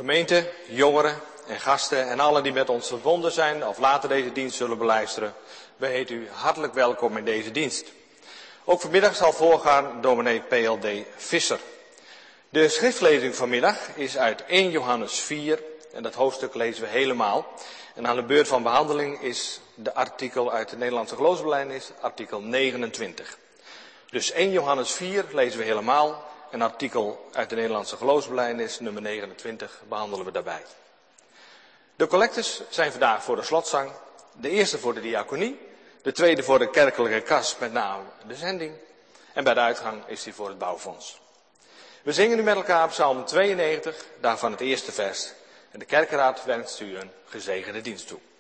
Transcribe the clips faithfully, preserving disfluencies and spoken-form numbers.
gemeente, jongeren en gasten en allen die met ons verbonden zijn of later deze dienst zullen beluisteren. We heten u hartelijk welkom in deze dienst. Ook vanmiddag zal voorgaan dominee P L D Visser. De schriftlezing vanmiddag is uit eerste Johannes vier en dat hoofdstuk lezen we helemaal. En aan de beurt van behandeling is de artikel uit de Nederlandse geloofsbelijdenis, artikel negenentwintig. Dus eerste Johannes vier lezen we helemaal en artikel uit de Nederlandse geloofsbelijdenis, nummer negenentwintig, behandelen we daarbij. De collectes zijn vandaag voor de slotzang, de eerste voor de diaconie, de tweede voor de kerkelijke kas, met name de zending, en bij de uitgang is die voor het bouwfonds. We zingen nu met elkaar Psalm tweeënnegentig, daarvan het eerste vers. En de kerkenraad wenst u een gezegende dienst toe.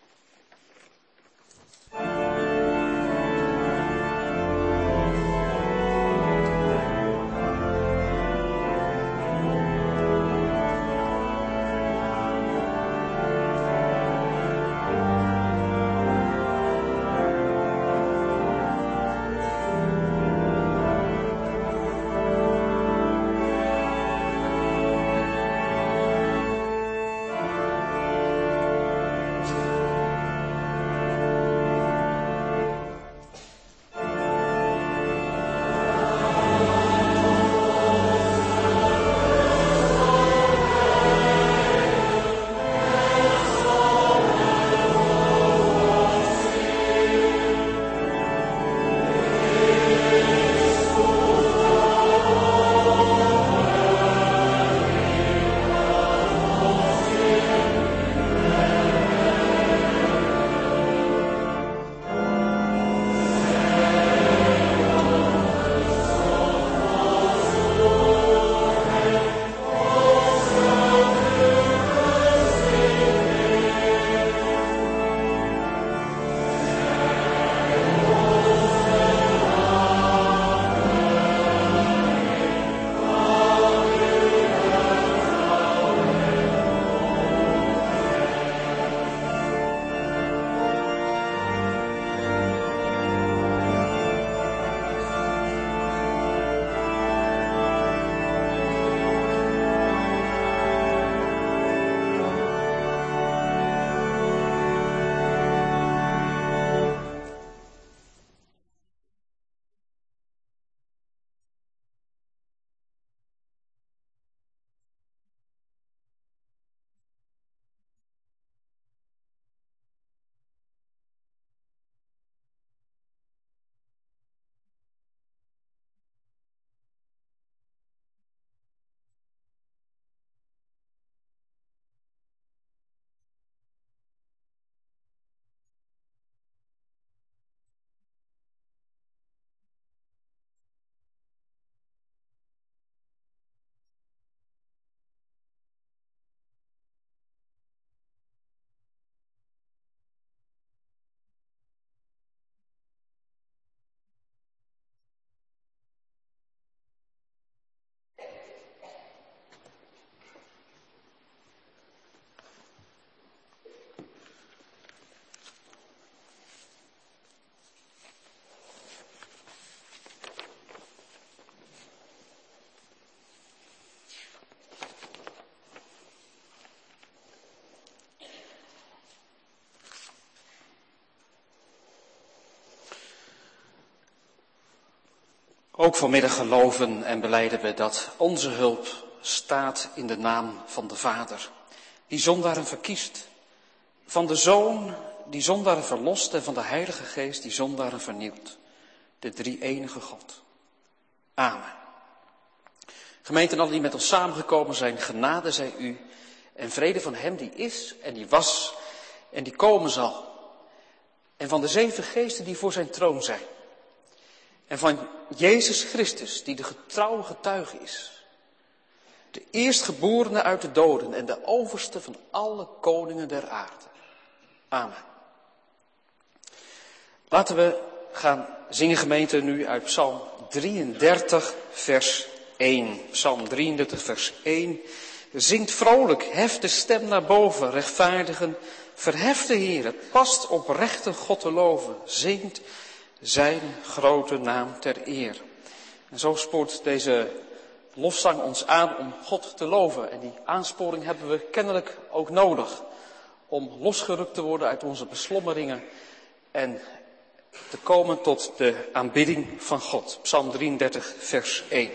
Ook vanmiddag geloven en belijden we dat onze hulp staat in de naam van de Vader, die zondaren verkiest, van de Zoon, die zondaren verlost, en van de Heilige Geest, die zondaren vernieuwt. De drie-enige God. Amen. Gemeente en allen die met ons samengekomen zijn, genade zij u en vrede van hem die is en die was en die komen zal. En van de zeven geesten die voor zijn troon zijn. En van Jezus Christus, die de getrouwe getuige is. De eerstgeborene uit de doden en de overste van alle koningen der aarde. Amen. Laten we gaan zingen, gemeente, nu uit Psalm drieëndertig, vers één. Psalm drieëndertig, vers één. Zingt vrolijk, heft de stem naar boven, rechtvaardigen, verheft de Heer. Het past oprechte God te loven, zingt zijn grote naam ter eer. En zo spoort deze lofzang ons aan om God te loven. En die aansporing hebben we kennelijk ook nodig. Om losgerukt te worden uit onze beslommeringen en te komen tot de aanbidding van God. Psalm drieëndertig, vers één.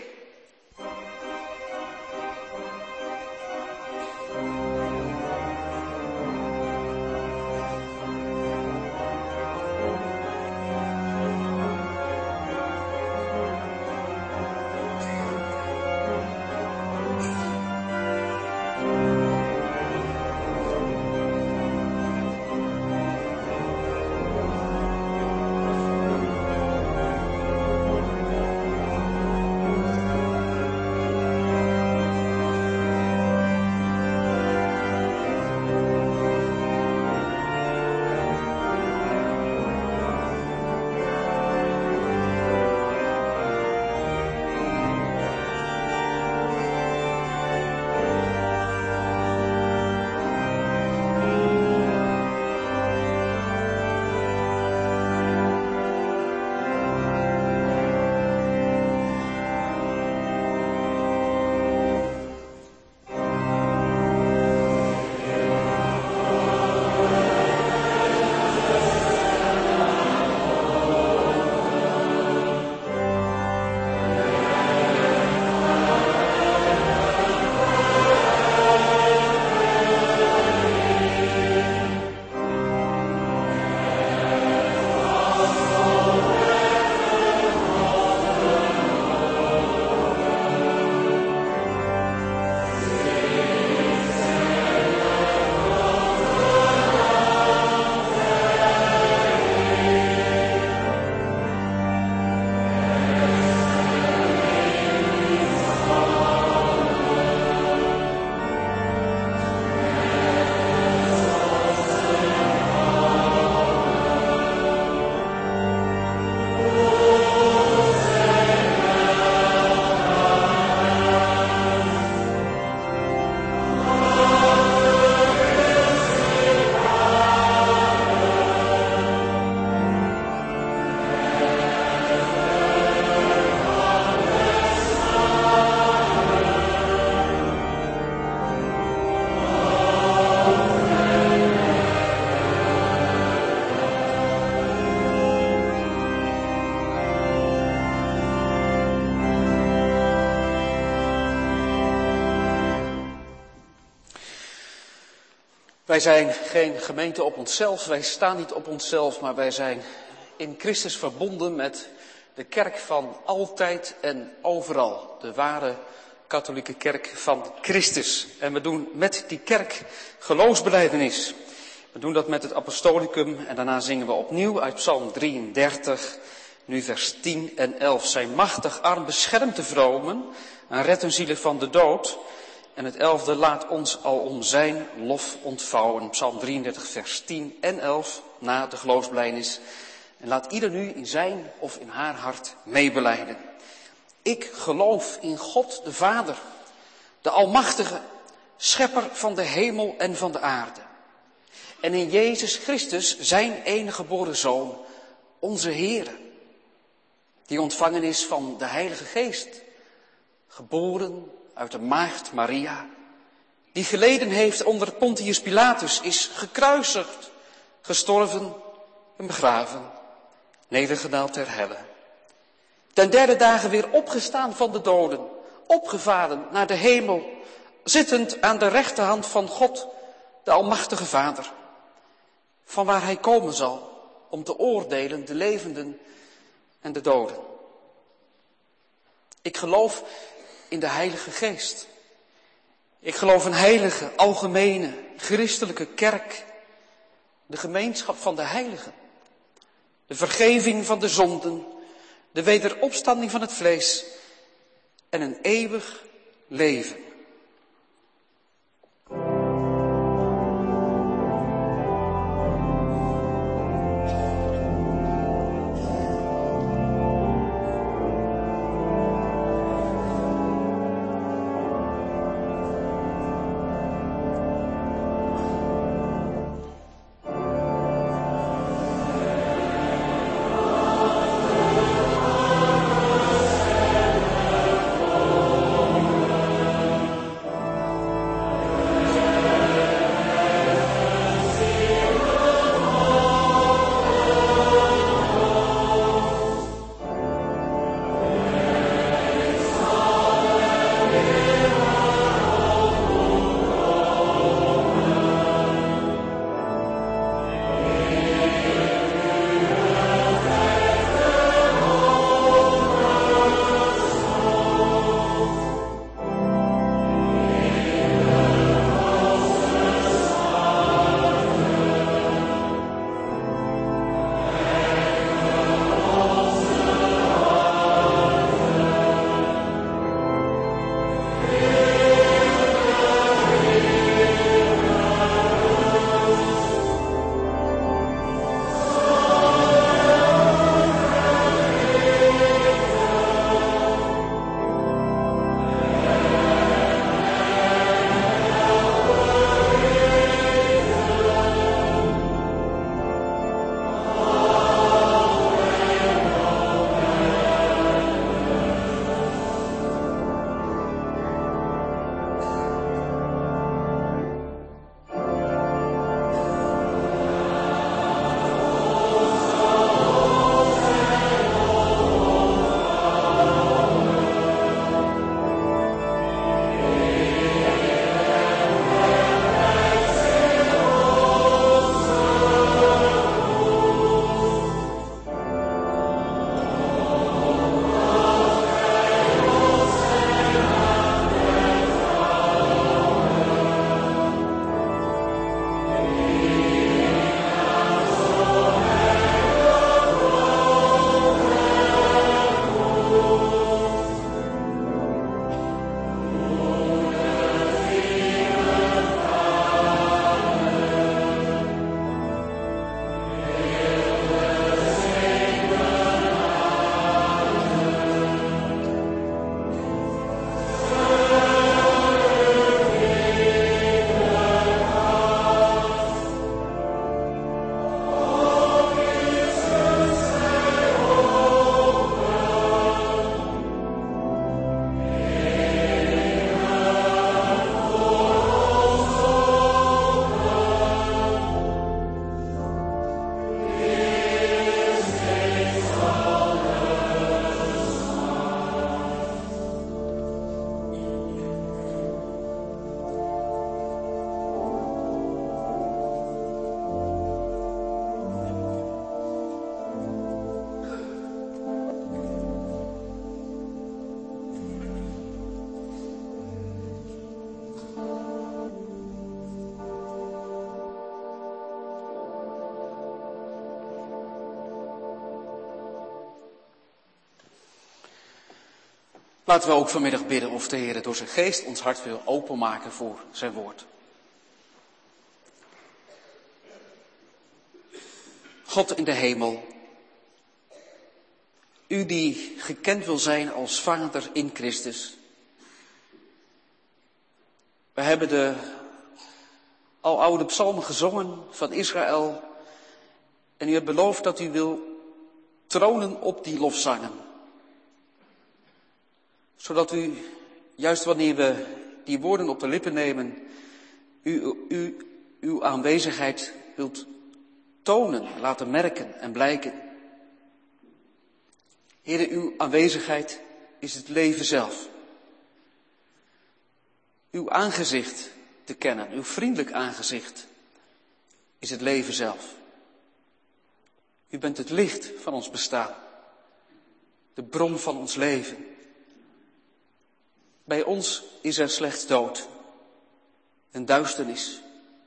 Wij zijn geen gemeente op onszelf, wij staan niet op onszelf, maar wij zijn in Christus verbonden met de kerk van altijd en overal. De ware katholieke kerk van Christus. En we doen met die kerk geloofsbelijdenis. We doen dat met het apostolicum en daarna zingen we opnieuw uit Psalm drieëndertig, nu vers tien en elf. Zijn machtig arm beschermt de vromen en redt hun zielen van de dood. En het elfde, laat ons al om zijn lof ontvouwen. Psalm drieëndertig, vers tien en elf, na de geloofsbelijdenis. En laat ieder nu in zijn of in haar hart meebelijden. Ik geloof in God de Vader, de Almachtige, schepper van de hemel en van de aarde. En in Jezus Christus, zijn enige geboren Zoon, onze Heere, die ontvangen is van de Heilige Geest, geboren uit de maagd Maria, die geleden heeft onder Pontius Pilatus, is gekruisigd, gestorven en begraven, nedergedaald ter helle. Ten derde dagen weer opgestaan van de doden, opgevaren naar de hemel, zittend aan de rechterhand van God, de Almachtige Vader, van waar hij komen zal om te oordelen de levenden en de doden. Ik geloof in de Heilige Geest. Ik geloof een heilige, algemene, christelijke kerk, de gemeenschap van de heiligen, de vergeving van de zonden, de wederopstanding van het vlees en een eeuwig leven. Amen. Laten we ook vanmiddag bidden of de Heer door zijn geest ons hart wil openmaken voor zijn woord. God in de hemel, u die gekend wil zijn als Vader in Christus. We hebben de aloude psalmen gezongen van Israël en u hebt beloofd dat u wil tronen op die lofzangen. Zodat u, juist wanneer we die woorden op de lippen nemen, u, u uw aanwezigheid wilt tonen, laten merken en blijken. Heere, uw aanwezigheid is het leven zelf. Uw aangezicht te kennen, uw vriendelijk aangezicht, is het leven zelf. U bent het licht van ons bestaan, de bron van ons leven. Bij ons is er slechts dood en duisternis,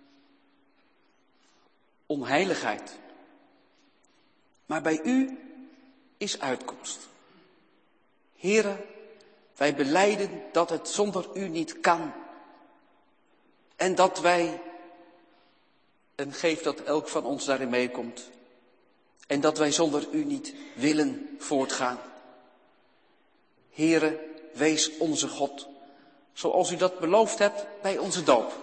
onheiligheid. Maar bij u is uitkomst. Heere, wij belijden dat het zonder u niet kan. En dat wij, en geef dat elk van ons daarin meekomt, en dat wij zonder u niet willen voortgaan. Heere, wees onze God, zoals u dat beloofd hebt bij onze doop.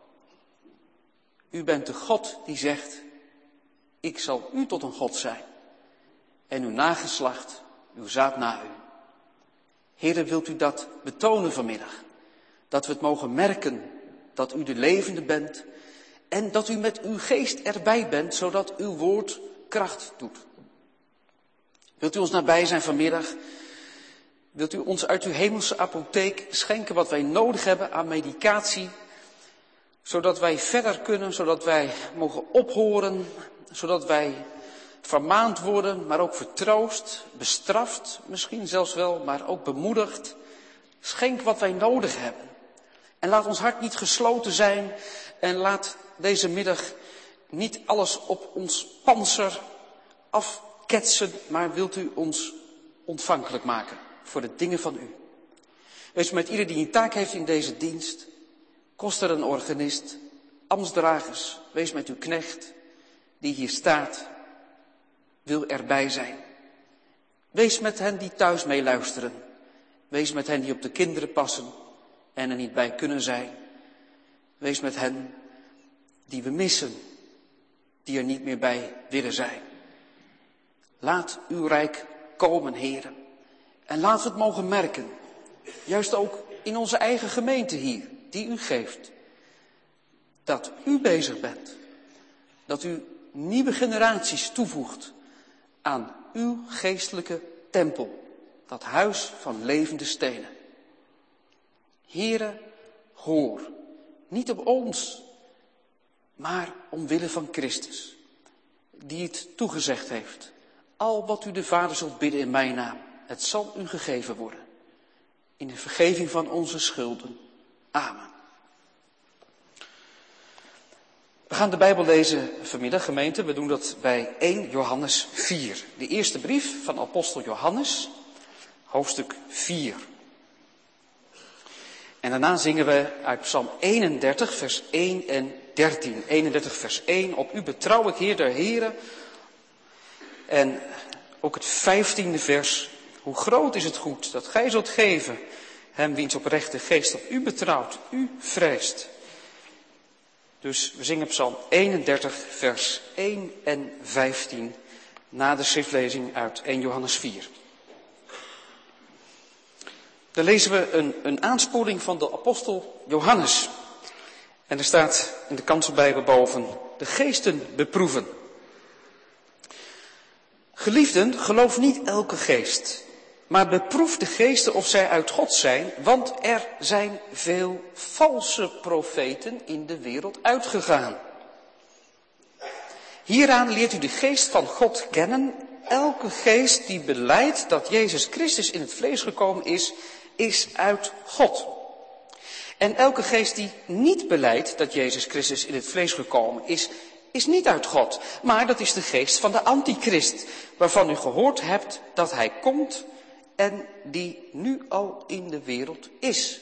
U bent de God die zegt, ik zal u tot een God zijn. En uw nageslacht, uw zaad na u. Heere, wilt u dat betonen vanmiddag? Dat we het mogen merken dat u de levende bent en dat u met uw geest erbij bent, zodat uw woord kracht doet. Wilt u ons nabij zijn vanmiddag? Wilt u ons uit uw hemelse apotheek schenken wat wij nodig hebben aan medicatie, zodat wij verder kunnen, zodat wij mogen ophoren, zodat wij vermaand worden, maar ook vertroost, bestraft, misschien zelfs wel, maar ook bemoedigd. Schenk wat wij nodig hebben. En laat ons hart niet gesloten zijn en laat deze middag niet alles op ons pantser afketsen, maar wilt u ons ontvankelijk maken voor de dingen van u. Wees met ieder die een taak heeft in deze dienst, koster een organist, ambtsdragers, wees met uw knecht die hier staat, wil erbij zijn. Wees met hen die thuis meeluisteren. Wees met hen die op de kinderen passen en er niet bij kunnen zijn. Wees met hen die we missen, die er niet meer bij willen zijn. Laat uw rijk komen, Heere. En laat we het mogen merken, juist ook in onze eigen gemeente hier, die u geeft, dat u bezig bent, dat u nieuwe generaties toevoegt aan uw geestelijke tempel, dat huis van levende stenen. Heere, hoor, niet op ons, maar omwille van Christus, die het toegezegd heeft. Al wat u de Vader zult bidden in mijn naam, het zal u gegeven worden. In de vergeving van onze schulden. Amen. We gaan de Bijbel lezen vanmiddag, gemeente. We doen dat bij eerste Johannes vier. De eerste brief van apostel Johannes, hoofdstuk vier. En daarna zingen we uit Psalm eenendertig, vers één en dertien. eenendertig, vers één. Op u betrouw ik, Heer der Heren. En ook het vijftiende vers. Hoe groot is het goed dat gij zult geven hem wiens oprechte geest op u betrouwt, u vreest. Dus we zingen Psalm eenendertig, vers één en vijftien, na de schriftlezing uit eerste Johannes vier. Dan lezen we een, een aansporing van de apostel Johannes. En er staat in de kanselbijbel boven, de geesten beproeven. Geliefden, geloof niet elke geest, maar beproef de geesten of zij uit God zijn, want er zijn veel valse profeten in de wereld uitgegaan. Hieraan leert u de geest van God kennen. Elke geest die belijdt dat Jezus Christus in het vlees gekomen is, is uit God. En elke geest die niet belijdt dat Jezus Christus in het vlees gekomen is, is niet uit God. Maar dat is de geest van de antichrist, waarvan u gehoord hebt dat hij komt en die nu al in de wereld is.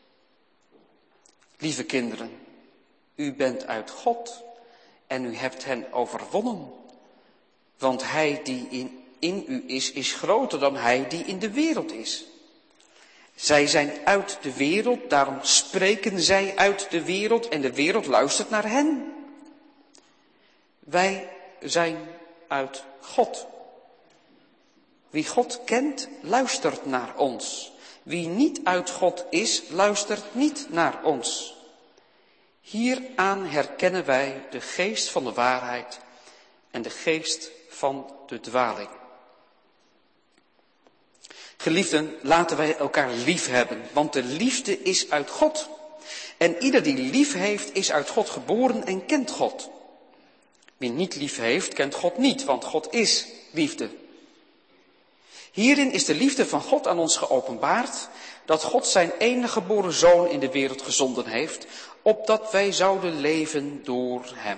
Lieve kinderen, u bent uit God en u hebt hen overwonnen. Want hij die in, in u is, is groter dan hij die in de wereld is. Zij zijn uit de wereld, daarom spreken zij uit de wereld en de wereld luistert naar hen. Wij zijn uit God. Wie God kent, luistert naar ons. Wie niet uit God is, luistert niet naar ons. Hieraan herkennen wij de geest van de waarheid en de geest van de dwaling. Geliefden, laten wij elkaar lief hebben, want de liefde is uit God. En ieder die lief heeft, is uit God geboren en kent God. Wie niet lief heeft, kent God niet, want God is liefde. Hierin is de liefde van God aan ons geopenbaard, dat God zijn enige geboren zoon in de wereld gezonden heeft, opdat wij zouden leven door hem.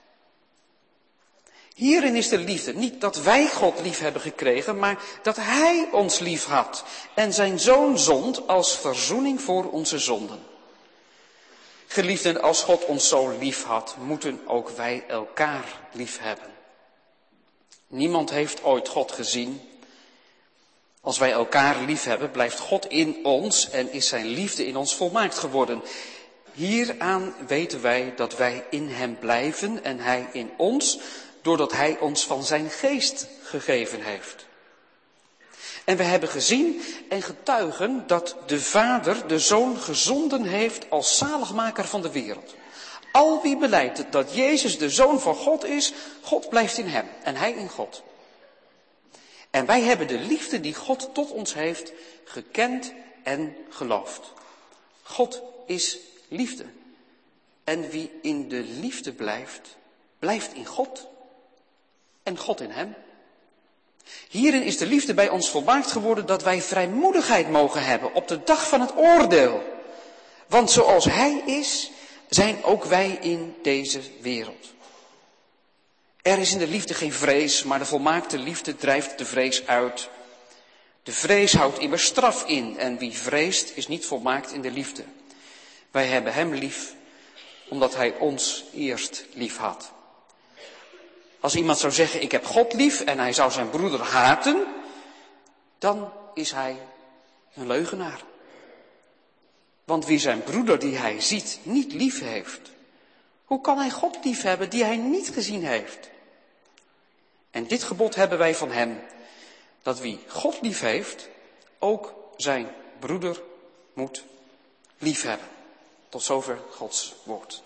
Hierin is de liefde, niet dat wij God lief hebben gekregen, maar dat hij ons lief had en zijn zoon zond als verzoening voor onze zonden. Geliefden, als God ons zo lief had, moeten ook wij elkaar lief hebben. Niemand heeft ooit God gezien. Als wij elkaar lief hebben, blijft God in ons en is zijn liefde in ons volmaakt geworden. Hieraan weten wij dat wij in hem blijven en hij in ons, doordat hij ons van zijn geest gegeven heeft. En we hebben gezien en getuigen dat de Vader de Zoon gezonden heeft als zaligmaker van de wereld. Al wie belijdt dat Jezus de Zoon van God is, God blijft in hem en hij in God. En wij hebben de liefde die God tot ons heeft gekend en geloofd. God is liefde. En wie in de liefde blijft, blijft in God en God in hem. Hierin is de liefde bij ons volmaakt geworden dat wij vrijmoedigheid mogen hebben op de dag van het oordeel. Want zoals hij is, zijn ook wij in deze wereld. Er is in de liefde geen vrees, maar de volmaakte liefde drijft de vrees uit. De vrees houdt immers straf in en wie vreest is niet volmaakt in de liefde. Wij hebben hem lief, omdat hij ons eerst lief had. Als iemand zou zeggen, ik heb God lief en hij zou zijn broeder haten, dan is hij een leugenaar. Want wie zijn broeder die hij ziet niet lief heeft, hoe kan hij God lief hebben die hij niet gezien heeft? En dit gebod hebben wij van hem, dat wie God lief heeft, ook zijn broeder moet lief hebben. Tot zover Gods woord.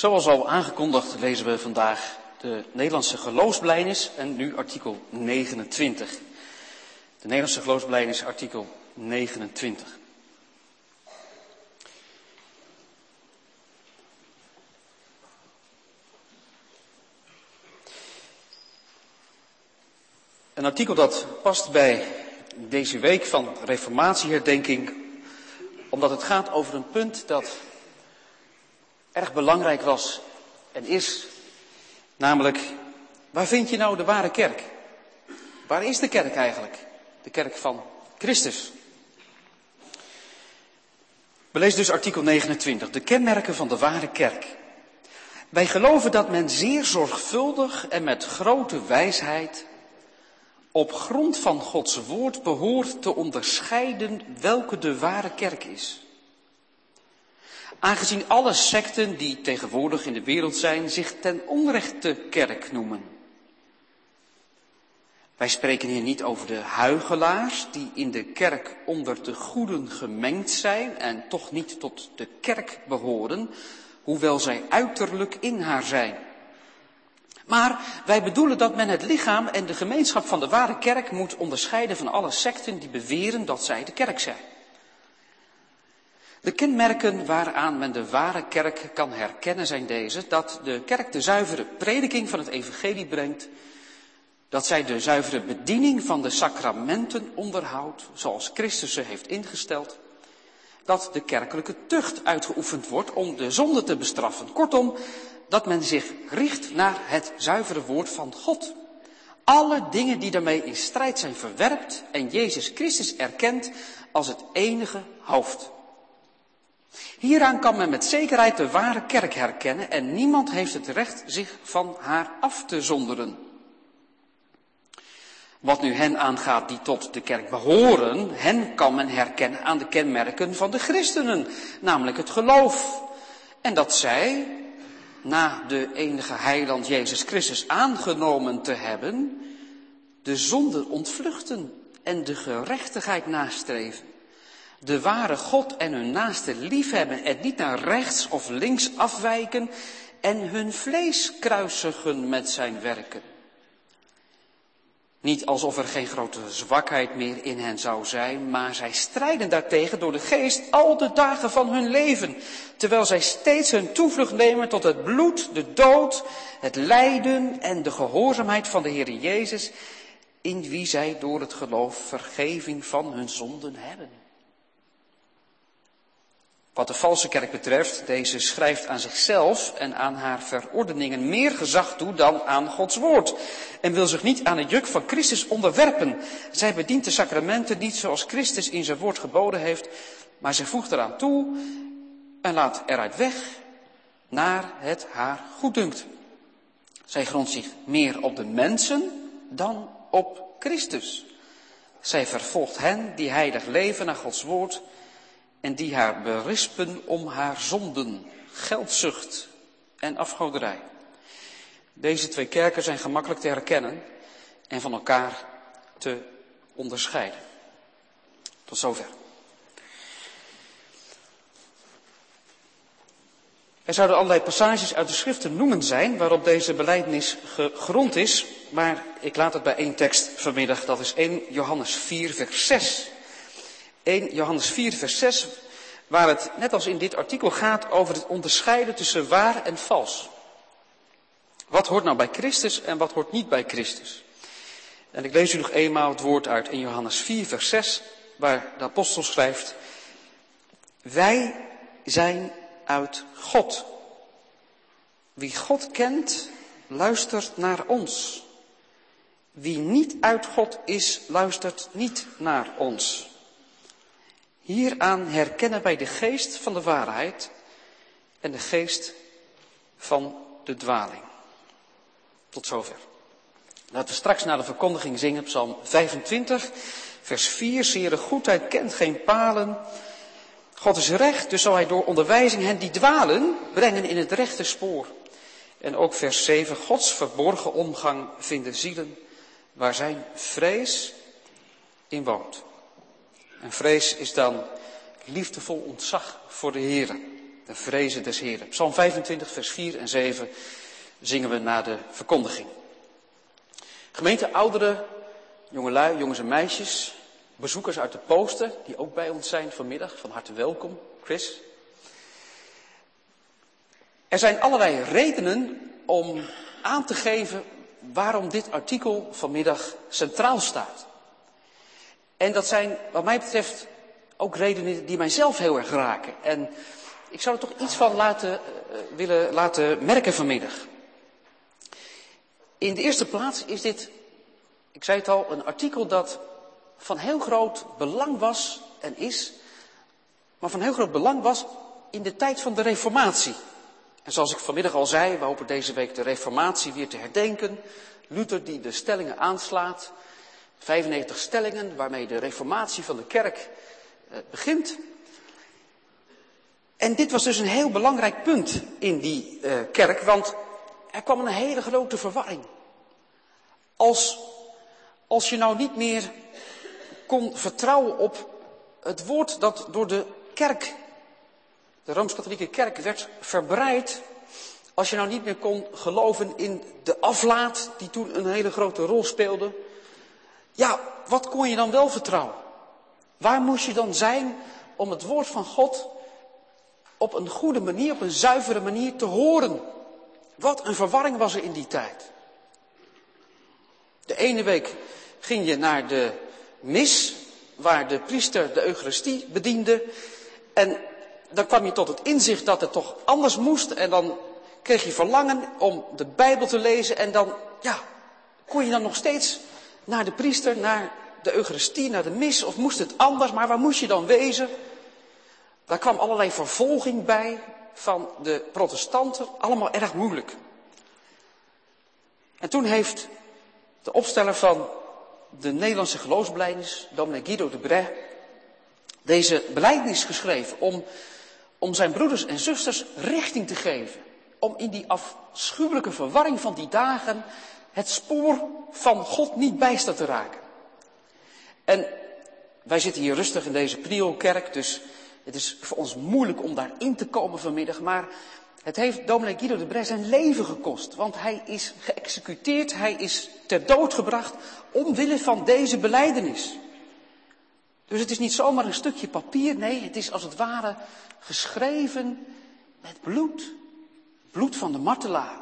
Zoals al aangekondigd lezen we vandaag de Nederlandse geloofsbelijdenis en nu artikel negenentwintig. De Nederlandse geloofsbelijdenis artikel negenentwintig. Een artikel dat past bij deze week van reformatieherdenking, omdat het gaat over een punt dat erg belangrijk was en is, namelijk, waar vind je nou de ware kerk? Waar is de kerk eigenlijk? De kerk van Christus. We lezen dus artikel negenentwintig, de kenmerken van de ware kerk. Wij geloven dat men zeer zorgvuldig en met grote wijsheid op grond van Gods woord behoort te onderscheiden welke de ware kerk is. Aangezien alle secten die tegenwoordig in de wereld zijn zich ten onrechte kerk noemen. Wij spreken hier niet over de huichelaars die in de kerk onder de goeden gemengd zijn en toch niet tot de kerk behoren, hoewel zij uiterlijk in haar zijn. Maar wij bedoelen dat men het lichaam en de gemeenschap van de ware kerk moet onderscheiden van alle secten die beweren dat zij de kerk zijn. De kenmerken waaraan men de ware kerk kan herkennen zijn deze: dat de kerk de zuivere prediking van het evangelie brengt, dat zij de zuivere bediening van de sacramenten onderhoudt, zoals Christus ze heeft ingesteld, dat de kerkelijke tucht uitgeoefend wordt om de zonde te bestraffen. Kortom, dat men zich richt naar het zuivere woord van God. Alle dingen die daarmee in strijd zijn verwerpt en Jezus Christus erkent als het enige hoofd. Hieraan kan men met zekerheid de ware kerk herkennen en niemand heeft het recht zich van haar af te zonderen. Wat nu hen aangaat die tot de kerk behoren, hen kan men herkennen aan de kenmerken van de christenen, namelijk het geloof. En dat zij, na de enige heiland Jezus Christus aangenomen te hebben, de zonde ontvluchten en de gerechtigheid nastreven. De ware God en hun naaste liefhebben en niet naar rechts of links afwijken en hun vlees kruisigen met zijn werken. Niet alsof er geen grote zwakheid meer in hen zou zijn, maar zij strijden daartegen door de geest al de dagen van hun leven, terwijl zij steeds hun toevlucht nemen tot het bloed, de dood, het lijden en de gehoorzaamheid van de Heer Jezus, in wie zij door het geloof vergeving van hun zonden hebben. Wat de valse kerk betreft, deze schrijft aan zichzelf en aan haar verordeningen meer gezag toe dan aan Gods woord. En wil zich niet aan het juk van Christus onderwerpen. Zij bedient de sacramenten niet zoals Christus in zijn woord geboden heeft, maar zij voegt eraan toe en laat eruit weg naar het haar goeddunkt. Zij grondt zich meer op de mensen dan op Christus. Zij vervolgt hen die heilig leven naar Gods woord en die haar berispen om haar zonden, geldzucht en afgoderij. Deze twee kerken zijn gemakkelijk te herkennen en van elkaar te onderscheiden. Tot zover. Er zouden allerlei passages uit de schrift te noemen zijn waarop deze belijdenis gegrond is, maar ik laat het bij één tekst vanmiddag, dat is eerste Johannes vier vers zes. eerste Johannes vier vers zes, waar het net als in dit artikel gaat over het onderscheiden tussen waar en vals. Wat hoort nou bij Christus en wat hoort niet bij Christus? En ik lees u nog eenmaal het woord uit in Johannes vier vers zes, waar de apostel schrijft: wij zijn uit God. Wie God kent, luistert naar ons. Wie niet uit God is, luistert niet naar ons. Hieraan herkennen wij de geest van de waarheid en de geest van de dwaling. Tot zover. Laten we straks naar de verkondiging zingen, Psalm vijfentwintig, vers vier. Zere goedheid kent geen palen. God is recht, dus zal hij door onderwijzing hen die dwalen brengen in het rechte spoor. En ook vers zeven. Gods verborgen omgang vinden zielen waar zijn vrees in woont. En vrees is dan liefdevol ontzag voor de Heere. de vrezen des Heren. Psalm vijfentwintig, vers vier en zeven zingen we na de verkondiging. Gemeente, ouderen, jongelui, jongens en meisjes, bezoekers uit de poster, die ook bij ons zijn vanmiddag, van harte welkom. Chris. Er zijn allerlei redenen om aan te geven waarom dit artikel vanmiddag centraal staat. En dat zijn, wat mij betreft, ook redenen die mijzelf heel erg raken. En ik zou er toch iets van laten, uh, willen laten merken vanmiddag. In de eerste plaats is dit, ik zei het al, een artikel dat van heel groot belang was en is, maar van heel groot belang was in de tijd van de Reformatie. En zoals ik vanmiddag al zei, we hopen deze week de Reformatie weer te herdenken. Luther die de stellingen aanslaat, vijfennegentig stellingen waarmee de Reformatie van de kerk eh, begint. En dit was dus een heel belangrijk punt in die uh, kerk, want er kwam een hele grote verwarring. Als, als je nou niet meer kon vertrouwen op het woord dat door de kerk, de Rooms-Katholieke kerk, werd verbreid. Als je nou niet meer kon geloven in de aflaat, die toen een hele grote rol speelde. Ja, wat kon je dan wel vertrouwen? Waar moest je dan zijn om het woord van God op een goede manier, op een zuivere manier te horen? Wat een verwarring was er in die tijd. De ene week ging je naar de mis, waar de priester de Eucharistie bediende. En dan kwam je tot het inzicht dat het toch anders moest. En dan kreeg je verlangen om de Bijbel te lezen. En dan, ja, kon je dan nog steeds naar de priester, naar de Eucharistie, naar de mis. Of moest het anders, maar waar moest je dan wezen? Daar kwam allerlei vervolging bij van de protestanten. Allemaal erg moeilijk. En toen heeft de opsteller van de Nederlandse geloofsbelijdenis, dominee Guido de Brès, deze belijdenis geschreven om, om zijn broeders en zusters richting te geven. Om in die afschuwelijke verwarring van die dagen het spoor van God niet bijster te raken. En wij zitten hier rustig in deze Prielkerk, dus het is voor ons moeilijk om daarin te komen vanmiddag. Maar het heeft dominee Guido de Brès zijn leven gekost. Want hij is geëxecuteerd, hij is ter dood gebracht omwille van deze belijdenis. Dus het is niet zomaar een stukje papier, nee, het is als het ware geschreven met bloed. Bloed van de martelaar.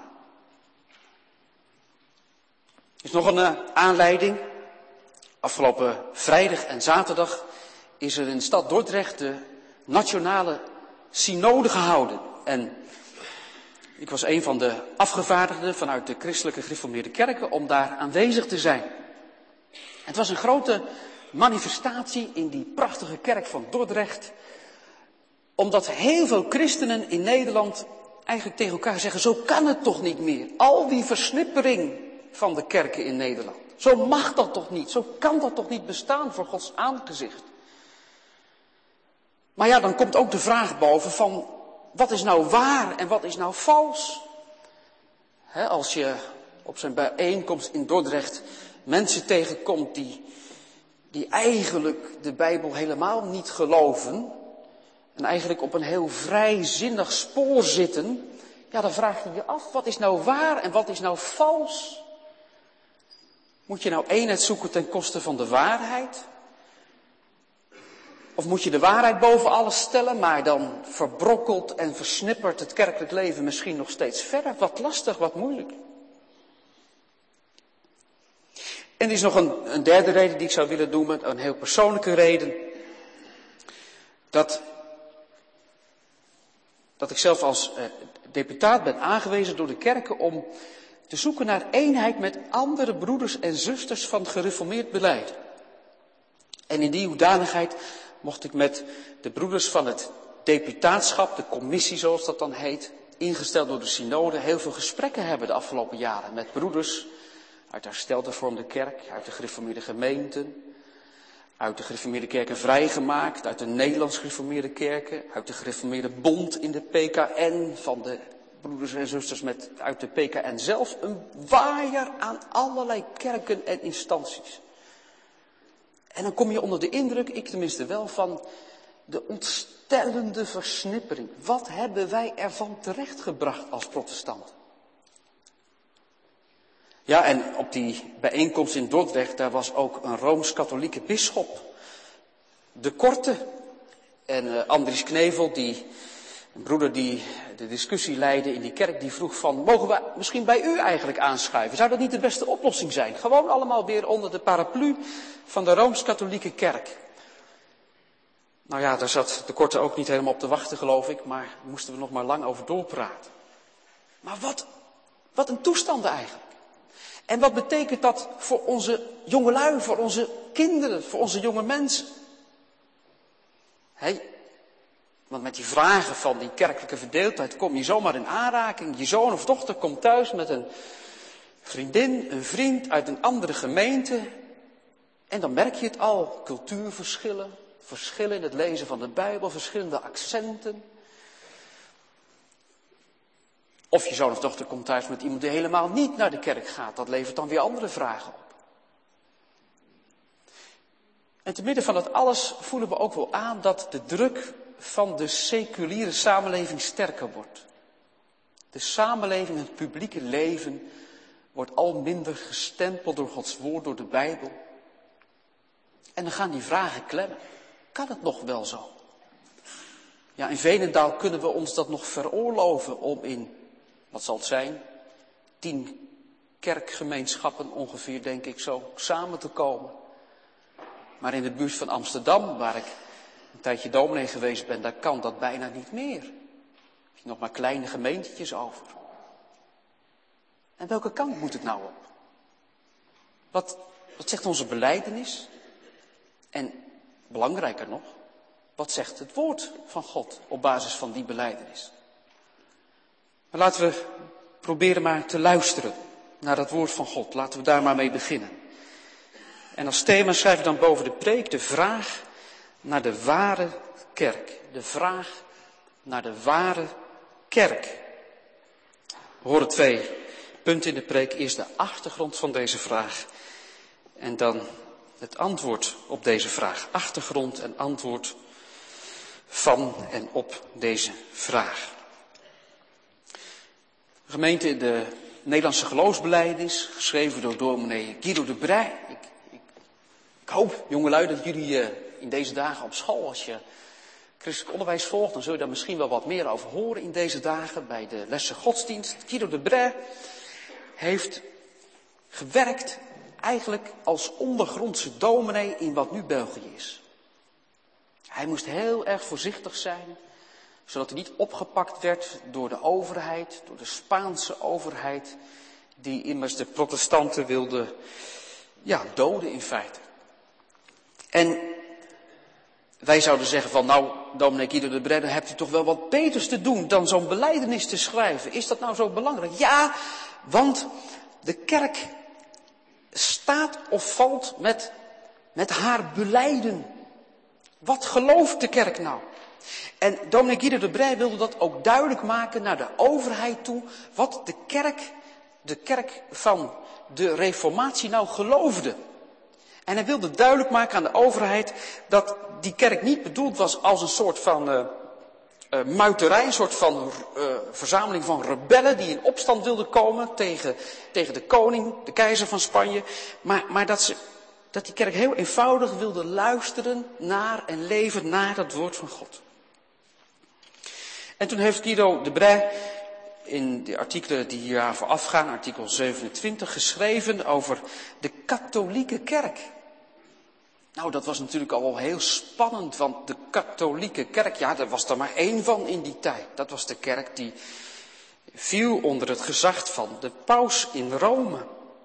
Er is nog een uh, aanleiding. Afgelopen vrijdag en zaterdag is er in de stad Dordrecht de nationale synode gehouden. En ik was een van de afgevaardigden vanuit de christelijke gereformeerde kerken om daar aanwezig te zijn. Het was een grote manifestatie in die prachtige kerk van Dordrecht. Omdat heel veel christenen in Nederland eigenlijk tegen elkaar zeggen, zo kan het toch niet meer. Al die versnippering van de kerken in Nederland. Zo mag dat toch niet, zo kan dat toch niet bestaan voor Gods aangezicht. Maar ja, dan komt ook de vraag boven van, wat is nou waar en wat is nou vals? He, als je op zijn bijeenkomst in Dordrecht mensen tegenkomt die, die eigenlijk de Bijbel helemaal niet geloven en eigenlijk op een heel vrijzinnig spoor zitten, ja, dan vraag je je af, wat is nou waar en wat is nou vals? Moet je nou eenheid zoeken ten koste van de waarheid? Of moet je de waarheid boven alles stellen, maar dan verbrokkelt en versnippert het kerkelijk leven misschien nog steeds verder? Wat lastig, wat moeilijk. En er is nog een, een derde reden die ik zou willen noemen, een heel persoonlijke reden. Dat, dat ik zelf als eh, deputaat ben aangewezen door de kerken om te zoeken naar eenheid met andere broeders en zusters van gereformeerd beleid. En in die hoedanigheid mocht ik met de broeders van het deputaatschap, de commissie zoals dat dan heet, ingesteld door de synode, heel veel gesprekken hebben de afgelopen jaren met broeders uit de herstelde hervormde kerk, uit de gereformeerde gemeenten, uit de gereformeerde kerken vrijgemaakt, uit de Nederlands gereformeerde kerken, uit de gereformeerde bond in de P K N, van de broeders en zusters met, uit de P K N zelf, een waaier aan allerlei kerken en instanties. En dan kom je onder de indruk, ik tenminste wel, van de ontstellende versnippering. Wat hebben wij ervan terechtgebracht als protestanten? Ja, en op die bijeenkomst in Dordrecht, daar was ook een Rooms-katholieke bisschop. De Korte. En uh, Andries Knevel, die, een broeder die de discussie leidde in die kerk, die vroeg van, mogen we misschien bij u eigenlijk aanschuiven? Zou dat niet de beste oplossing zijn? Gewoon allemaal weer onder de paraplu van de Rooms-katholieke kerk. Nou ja, daar zat de Korte ook niet helemaal op te wachten, geloof ik, maar daar moesten we nog maar lang over doorpraten. Maar wat, wat een toestand eigenlijk. En wat betekent dat voor onze jongelui, voor onze kinderen, voor onze jonge mensen? Hé, want met die vragen van die kerkelijke verdeeldheid kom je zomaar in aanraking. Je zoon of dochter komt thuis met een vriendin, een vriend uit een andere gemeente. En dan merk je het al, cultuurverschillen, verschillen in het lezen van de Bijbel, verschillende accenten. Of je zoon of dochter komt thuis met iemand die helemaal niet naar de kerk gaat. Dat levert dan weer andere vragen op. En te midden van dat alles voelen we ook wel aan dat de druk van de seculiere samenleving sterker wordt. De samenleving, het publieke leven, wordt al minder gestempeld door Gods woord, door de Bijbel. En dan gaan die vragen klemmen. Kan het nog wel zo? Ja, in Veenendaal kunnen we ons dat nog veroorloven om in, wat zal het zijn, tien kerkgemeenschappen ongeveer, denk ik zo, samen te komen. Maar in de buurt van Amsterdam, waar ik een tijdje dominee geweest ben, daar kan dat bijna niet meer. Heb je nog maar kleine gemeentetjes over. En welke kant moet het nou op? Wat, wat zegt onze belijdenis? En belangrijker nog, wat zegt het woord van God op basis van die belijdenis? Maar laten we proberen maar te luisteren naar dat woord van God. Laten we daar maar mee beginnen. En als thema schrijf ik dan boven de preek de vraag naar de ware kerk. De vraag naar de ware kerk. We horen twee punten in de preek. Eerst de achtergrond van deze vraag. En dan het antwoord op deze vraag. Achtergrond en antwoord van en op deze vraag. De gemeente, de Nederlandse geloofsbelijdenis, geschreven door dominee Guido de Brij. Ik, ik, ik hoop, jongelui, dat jullie uh, in deze dagen op school, als je christelijk onderwijs volgt, dan zul je daar misschien wel wat meer over horen in deze dagen bij de lessen godsdienst. Guido de Brij heeft gewerkt eigenlijk als ondergrondse dominee in wat nu België is. Hij moest heel erg voorzichtig zijn, zodat hij niet opgepakt werd door de overheid, door de Spaanse overheid, die immers de protestanten wilde, ja, doden in feite. En wij zouden zeggen van, nou, dominee Guido de Brij, dan hebt u toch wel wat beters te doen dan zo'n belijdenis te schrijven. Is dat nou zo belangrijk? Ja, want de kerk staat of valt met, met haar belijden. Wat gelooft de kerk nou? En dominee Guido de Brij wilde dat ook duidelijk maken naar de overheid toe, wat de kerk, de kerk van de Reformatie nou geloofde. En hij wilde duidelijk maken aan de overheid dat die kerk niet bedoeld was als een soort van uh, uh, muiterij, een soort van uh, verzameling van rebellen die in opstand wilden komen tegen, tegen de koning, de keizer van Spanje. Maar, maar dat, ze, dat die kerk heel eenvoudig wilde luisteren naar en leven naar dat woord van God. En toen heeft Guido de Brij in de artikelen die hier voorafgaan, artikel zevenentwintig, geschreven over de katholieke kerk. Nou, dat was natuurlijk al wel heel spannend, want de katholieke kerk, ja, daar was er maar één van in die tijd. Dat was de kerk die viel onder het gezag van de paus in Rome.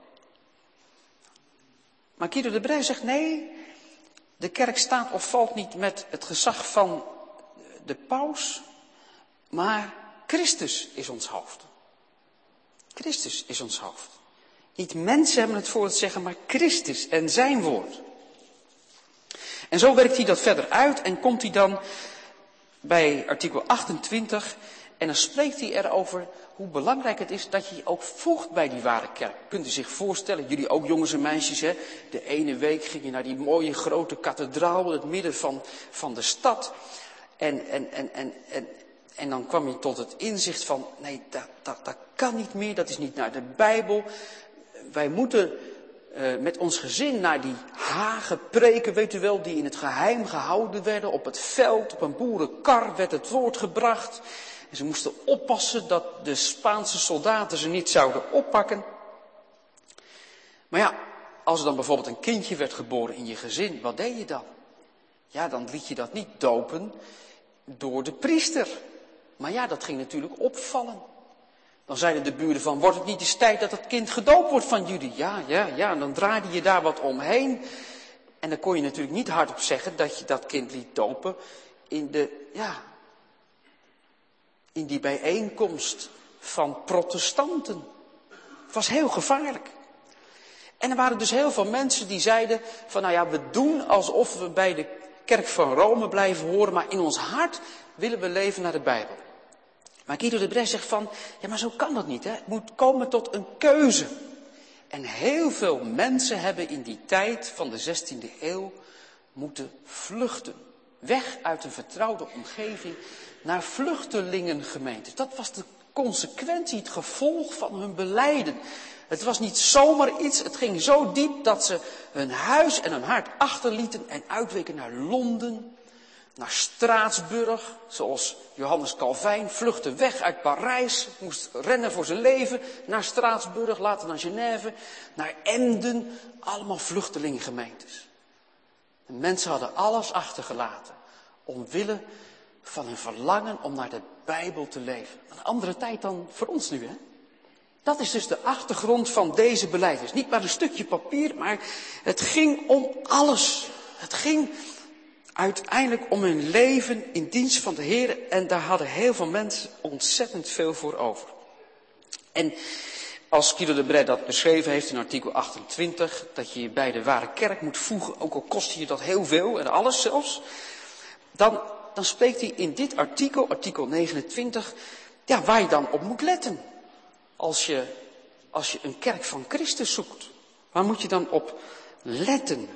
Maar Guido de Brij zegt nee, de kerk staat of valt niet met het gezag van de paus, maar Christus is ons hoofd. Christus is ons hoofd. Niet mensen hebben het voor het zeggen, maar Christus en zijn woord. En zo werkt hij dat verder uit en komt hij dan bij artikel achtentwintig En dan spreekt hij erover hoe belangrijk het is dat je je ook voegt bij die ware kerk. Kunt u zich voorstellen, jullie ook jongens en meisjes, hè? De ene week ging je naar die mooie grote kathedraal in het midden van, van de stad. En, en, en, en, en, en dan kwam je tot het inzicht van, nee, dat, dat, dat kan niet meer, dat is niet naar de Bijbel. Wij moeten uh, met ons gezin naar die hagen preken, weet u wel, die in het geheim gehouden werden. Op het veld, op een boerenkar werd het woord gebracht. En ze moesten oppassen dat de Spaanse soldaten ze niet zouden oppakken. Maar ja, als er dan bijvoorbeeld een kindje werd geboren in je gezin, wat deed je dan? Ja, dan liet je dat niet dopen door de priester. Maar ja, dat ging natuurlijk opvallen. Dan zeiden de buren van, wordt het niet eens tijd dat het kind gedoopt wordt van jullie? Ja, ja, ja, en dan draaide je daar wat omheen. En dan kon je natuurlijk niet hardop zeggen dat je dat kind liet dopen in de, ja, in die bijeenkomst van protestanten. Het was heel gevaarlijk. En er waren dus heel veel mensen die zeiden van, nou ja, we doen alsof we bij de kerk van Rome blijven horen, maar in ons hart willen we leven naar de Bijbel. Maar Guido de Brès zegt van, ja, maar zo kan dat niet, hè. Het moet komen tot een keuze. En heel veel mensen hebben in die tijd van de zestiende eeuw moeten vluchten. Weg uit een vertrouwde omgeving naar vluchtelingengemeentes. Dat was de consequentie, het gevolg van hun belijden. Het was niet zomaar iets, het ging zo diep dat ze hun huis en hun hart achterlieten en uitweken naar Londen, naar Straatsburg, zoals Johannes Calvijn vluchtte weg uit Parijs, moest rennen voor zijn leven, naar Straatsburg, later naar Genève, naar Emden, allemaal vluchtelingengemeentes. De mensen hadden alles achtergelaten, omwille van hun verlangen om naar de Bijbel te leven. Een andere tijd dan voor ons nu, hè? Dat is dus de achtergrond van deze belijdenis. Niet maar een stukje papier, maar het ging om alles. Het ging uiteindelijk om hun leven in dienst van de Heer. En daar hadden heel veel mensen ontzettend veel voor over. En als Guido de Brès dat beschreven heeft in artikel achtentwintig, dat je je bij de ware kerk moet voegen, ook al kost je dat heel veel en alles zelfs, dan, dan spreekt hij in dit artikel, artikel negenentwintig, ja, waar je dan op moet letten. Als je, als je een kerk van Christus zoekt, waar moet je dan op letten?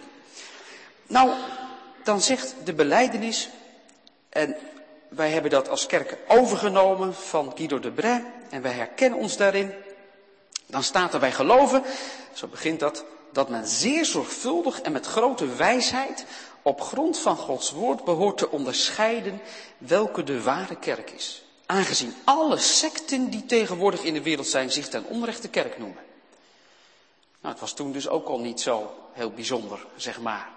Nou, dan zegt de belijdenis, en wij hebben dat als kerk overgenomen van Guido de Brès, en wij herkennen ons daarin. Dan staat er, wij geloven, zo begint dat, dat men zeer zorgvuldig en met grote wijsheid op grond van Gods woord behoort te onderscheiden welke de ware kerk is. Aangezien alle secten die tegenwoordig in de wereld zijn zich ten onrechte kerk noemen. Nou, het was toen dus ook al niet zo heel bijzonder, zeg maar.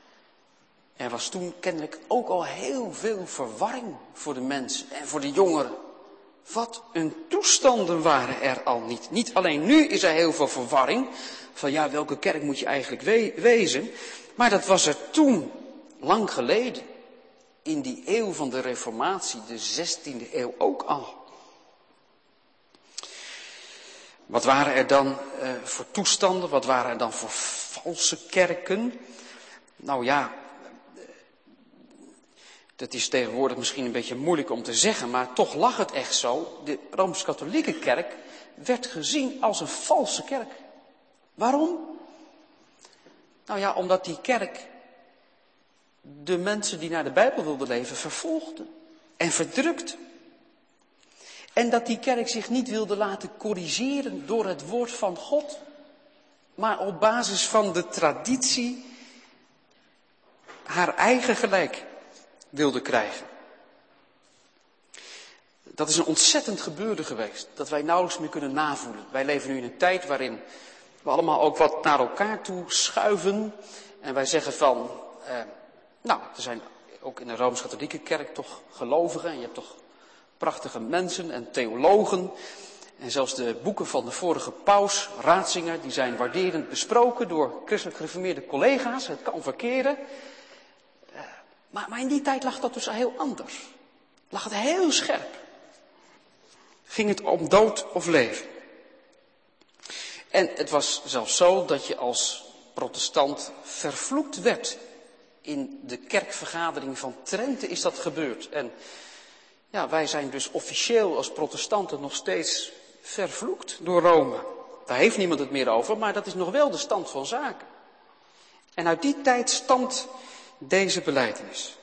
Er was toen kennelijk ook al heel veel verwarring voor de mensen en voor de jongeren. Wat een toestanden waren er al niet. Niet alleen nu is er heel veel verwarring, van ja, welke kerk moet je eigenlijk we- wezen. Maar dat was er toen, lang geleden. In die eeuw van de Reformatie, de zestiende eeuw ook al. Wat waren er dan uh, voor toestanden? Wat waren er dan voor valse kerken? Nou ja, dat is tegenwoordig misschien een beetje moeilijk om te zeggen, maar toch lag het echt zo. De Rooms-Katholieke kerk werd gezien als een valse kerk. Waarom? Nou ja, omdat die kerk de mensen die naar de Bijbel wilden leven vervolgde en verdrukte. En dat die kerk zich niet wilde laten corrigeren door het woord van God, maar op basis van de traditie haar eigen gelijk wilde krijgen. Dat is een ontzettend gebeurde geweest, dat wij nauwelijks meer kunnen navoelen. Wij leven nu in een tijd waarin we allemaal ook wat naar elkaar toe schuiven en wij zeggen van, eh, nou, er zijn ook in de Rooms-Katholieke kerk toch gelovigen en je hebt toch prachtige mensen en theologen. En zelfs de boeken van de vorige paus, Ratzinger, die zijn waarderend besproken door christelijk gereformeerde collega's. Het kan verkeren. Uh, maar, maar in die tijd lag dat dus heel anders. Lag het heel scherp. Ging het om dood of leven. En het was zelfs zo dat je als protestant vervloekt werd. In de kerkvergadering van Trente is dat gebeurd. En ja, wij zijn dus officieel als protestanten nog steeds vervloekt door Rome. Daar heeft niemand het meer over, maar dat is nog wel de stand van zaken. En uit die tijd stamt deze belijdenis.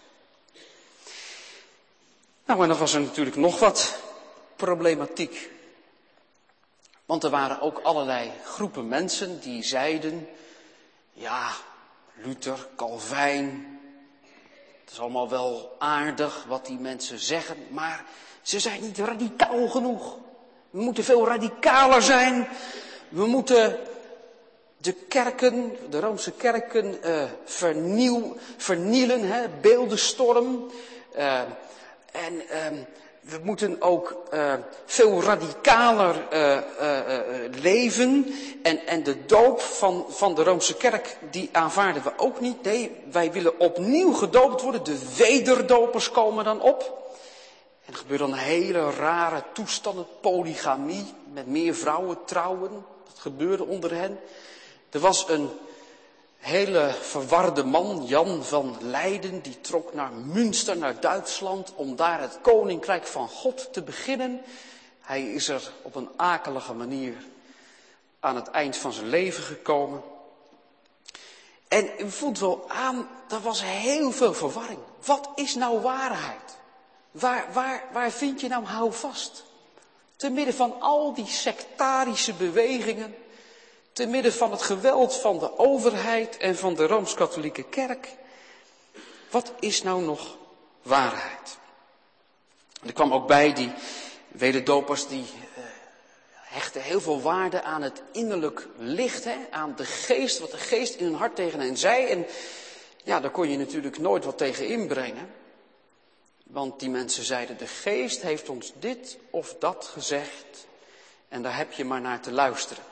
Nou, en dan was er natuurlijk nog wat problematiek. Want er waren ook allerlei groepen mensen die zeiden, ja, Luther, Calvijn, het is allemaal wel aardig wat die mensen zeggen, maar ze zijn niet radicaal genoeg. We moeten veel radicaler zijn. We moeten de kerken, de Roomse kerken, uh, vernieuw, vernielen, hè, beeldenstorm. Uh, en uh, we moeten ook uh, veel radicaler uh, uh, uh, leven. En, en de doop van, van de Roomse kerk, die aanvaarden we ook niet. Nee, wij willen opnieuw gedoopt worden. De wederdopers komen dan op. En er gebeuren dan hele rare toestanden, polygamie, met meer vrouwen trouwen. Dat gebeurde onder hen. Er was een hele verwarde man, Jan van Leiden, die trok naar Münster, naar Duitsland, om daar het koninkrijk van God te beginnen. Hij is er op een akelige manier aan het eind van zijn leven gekomen. En u voelt wel aan, er was heel veel verwarring. Wat is nou waarheid? Waar, waar, waar vind je nou houvast? Te midden van al die sectarische bewegingen, te midden van het geweld van de overheid en van de Rooms-Katholieke Kerk. Wat is nou nog waarheid? Er kwam ook bij, die wederdopers die uh, hechten heel veel waarde aan het innerlijk licht, hè, aan de geest, wat de geest in hun hart tegen hen zei. En ja, daar kon je natuurlijk nooit wat tegen inbrengen. Want die mensen zeiden, de geest heeft ons dit of dat gezegd en daar heb je maar naar te luisteren.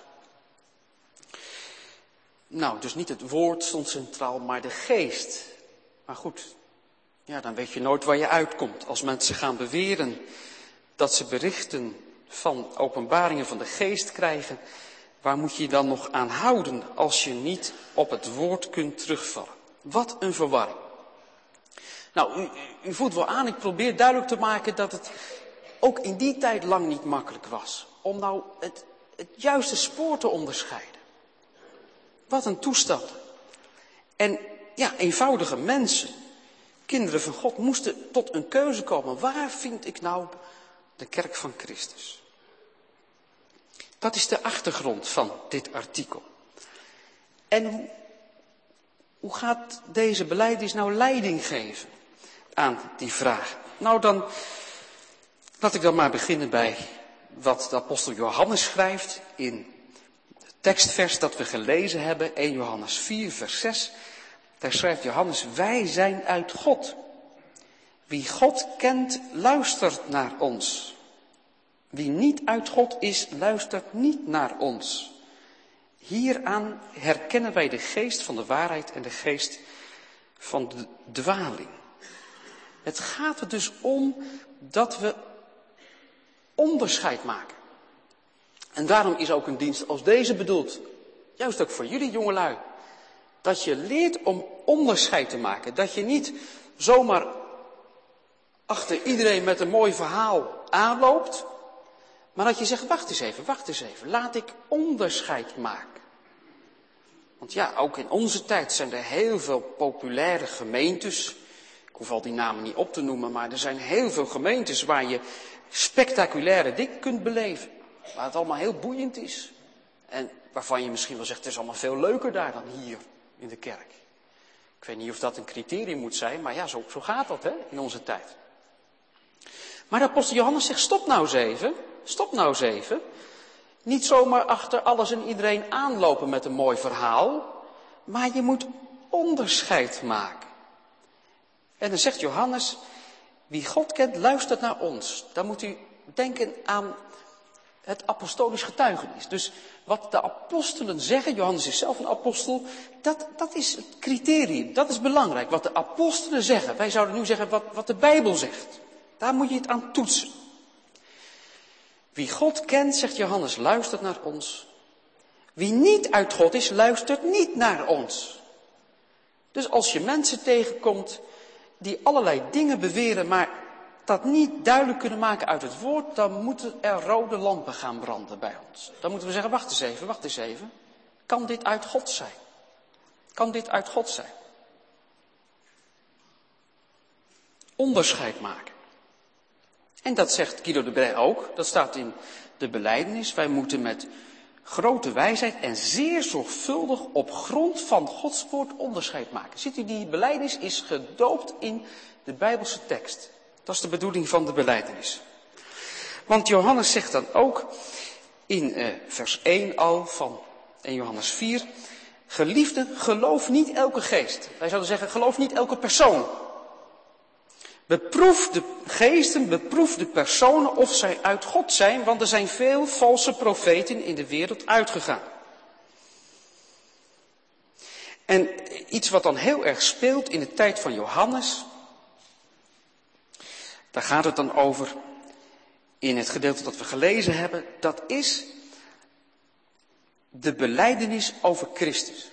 Nou, dus niet het woord stond centraal, maar de geest. Maar goed, ja, dan weet je nooit waar je uitkomt. Als mensen gaan beweren dat ze berichten van openbaringen van de geest krijgen, waar moet je je dan nog aan houden als je niet op het woord kunt terugvallen? Wat een verwarring. Nou, u, u voelt wel aan, ik probeer duidelijk te maken dat het ook in die tijd lang niet makkelijk was. Om nou het, het juiste spoor te onderscheiden. Wat een toestand. En ja, eenvoudige mensen, kinderen van God, moesten tot een keuze komen. Waar vind ik nou de kerk van Christus? Dat is de achtergrond van dit artikel. En hoe, hoe gaat deze belijdenis nou leiding geven aan die vraag? Nou, dan laat ik dan maar beginnen bij wat de apostel Johannes schrijft in het tekstvers dat we gelezen hebben, eerste Johannes vier, vers zes. Daar schrijft Johannes, wij zijn uit God. Wie God kent, luistert naar ons. Wie niet uit God is, luistert niet naar ons. Hieraan herkennen wij de geest van de waarheid en de geest van de dwaling. Het gaat er dus om dat we onderscheid maken. En daarom is ook een dienst als deze bedoeld. Juist ook voor jullie jongelui. Dat je leert om onderscheid te maken. Dat je niet zomaar achter iedereen met een mooi verhaal aanloopt. Maar dat je zegt, wacht eens even, wacht eens even. Laat ik onderscheid maken. Want ja, ook in onze tijd zijn er heel veel populaire gemeentes. Ik hoef al die namen niet op te noemen, maar er zijn heel veel gemeentes waar je spectaculaire dingen kunt beleven. Waar het allemaal heel boeiend is. En waarvan je misschien wel zegt, het is allemaal veel leuker daar dan hier in de kerk. Ik weet niet of dat een criterium moet zijn, maar ja, zo, zo gaat dat hè, in onze tijd. Maar de apostel Johannes zegt, stop nou eens even, stop nou eens even. Niet zomaar achter alles en iedereen aanlopen met een mooi verhaal, maar je moet onderscheid maken. En dan zegt Johannes, wie God kent, luistert naar ons. Dan moet u denken aan het apostolisch getuigenis. Dus wat de apostelen zeggen, Johannes is zelf een apostel, dat, dat is het criterium, dat is belangrijk. Wat de apostelen zeggen, wij zouden nu zeggen wat, wat de Bijbel zegt. Daar moet je het aan toetsen. Wie God kent, zegt Johannes, luistert naar ons. Wie niet uit God is, luistert niet naar ons. Dus als je mensen tegenkomt die allerlei dingen beweren, maar dat niet duidelijk kunnen maken uit het woord, dan moeten er rode lampen gaan branden bij ons. Dan moeten we zeggen, wacht eens even, wacht eens even. Kan dit uit God zijn? Kan dit uit God zijn? Onderscheid maken. En dat zegt Guido de Brij ook, dat staat in de belijdenis. Wij moeten met grote wijsheid en zeer zorgvuldig op grond van Gods woord onderscheid maken. Ziet u, die belijdenis is gedoopt in de Bijbelse tekst. Dat is de bedoeling van de belijdenis. Want Johannes zegt dan ook in uh, vers één al van in Johannes vier. Geliefden, geloof niet elke geest. Wij zouden zeggen, geloof niet elke persoon. Beproef de geesten, beproef de personen of zij uit God zijn, want er zijn veel valse profeten in de wereld uitgegaan. En iets wat dan heel erg speelt in de tijd van Johannes, daar gaat het dan over in het gedeelte dat we gelezen hebben, dat is de belijdenis over Christus.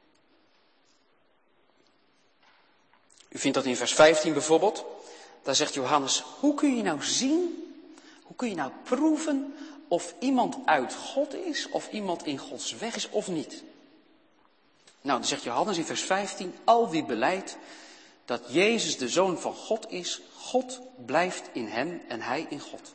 U vindt dat in vers vijftien bijvoorbeeld. Daar zegt Johannes, hoe kun je nou zien, hoe kun je nou proeven of iemand uit God is, of iemand in Gods weg is of niet? Nou, dan zegt Johannes in vers vijftien, al wie belijdt dat Jezus de Zoon van God is, God blijft in hem en hij in God.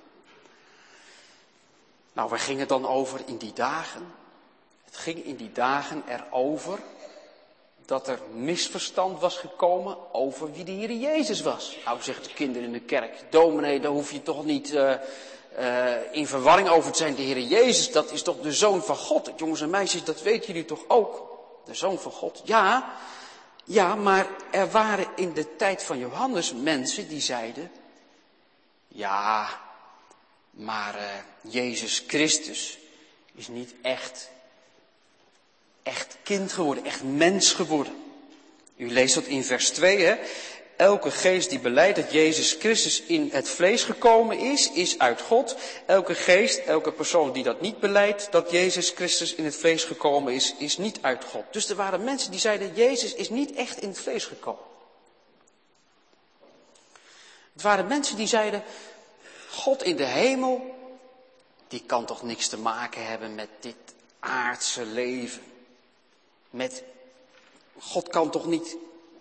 Nou, waar ging het dan over in die dagen? Het ging in die dagen erover dat er misverstand was gekomen over wie de Heer Jezus was. Nou, zeggen de kinderen in de kerk, dominee, daar hoef je toch niet uh, uh, in verwarring over te zijn. De Heer Jezus, dat is toch de Zoon van God. Jongens en meisjes, dat weten jullie toch ook? De Zoon van God. Ja, ja, maar er waren in de tijd van Johannes mensen die zeiden, ja, maar uh, Jezus Christus is niet echt... Echt kind geworden, echt mens geworden. U leest dat in vers twee, hè. Elke geest die belijdt dat Jezus Christus in het vlees gekomen is, is uit God. Elke geest, elke persoon die dat niet belijdt, dat Jezus Christus in het vlees gekomen is, is niet uit God. Dus er waren mensen die zeiden, Jezus is niet echt in het vlees gekomen. Het waren mensen die zeiden, God in de hemel, die kan toch niks te maken hebben met dit aardse leven. Met, God kan toch niet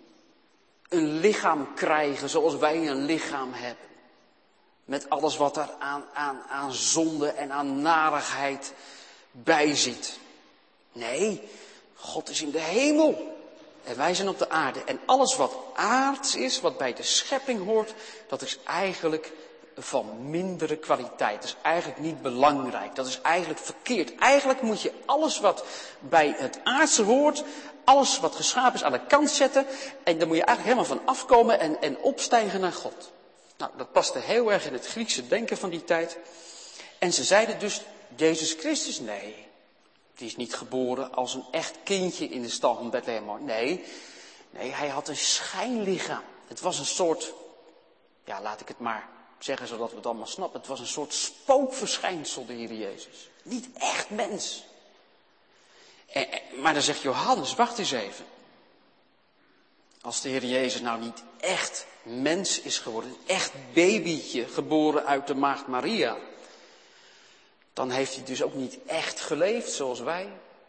een lichaam krijgen zoals wij een lichaam hebben. Met alles wat er aan, aan, aan zonde en aan narigheid bij zit. Nee, God is in de hemel. En wij zijn op de aarde. En alles wat aards is, wat bij de schepping hoort, dat is eigenlijk van mindere kwaliteit. Dat is eigenlijk niet belangrijk. Dat is eigenlijk verkeerd. Eigenlijk moet je alles wat bij het aardse hoort, alles wat geschapen is aan de kant zetten. En daar moet je eigenlijk helemaal van afkomen en, en opstijgen naar God. Nou, dat paste heel erg in het Griekse denken van die tijd. En ze zeiden dus, Jezus Christus, nee, die is niet geboren als een echt kindje in de stal van Bethlehem. Nee, nee, hij had een schijnlichaam. Het was een soort, ja, laat ik het maar zeggen zodat we het allemaal snappen. Het was een soort spookverschijnsel, de Heer Jezus. Niet echt mens. En, maar dan zegt Johannes, wacht eens even. Als de Heer Jezus nou niet echt mens is geworden, een echt babytje geboren uit de maagd Maria, dan heeft hij dus ook niet echt geleefd zoals wij.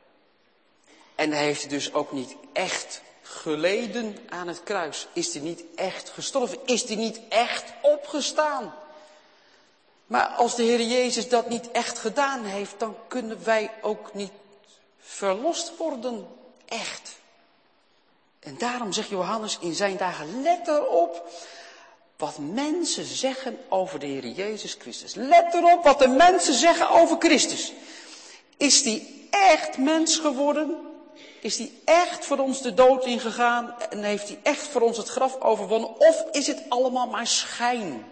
En heeft hij dus ook niet echt geleden aan het kruis. Is hij niet echt gestorven? Is hij niet echt opgestaan? Maar als de Heer Jezus dat niet echt gedaan heeft, dan kunnen wij ook niet verlost worden. Echt. En daarom zegt Johannes in zijn dagen, let erop wat mensen zeggen over de Heer Jezus Christus. Let erop wat de mensen zeggen over Christus. Is die echt mens geworden? Is die echt voor ons de dood ingegaan? En heeft hij echt voor ons het graf overwonnen? Of is het allemaal maar schijn?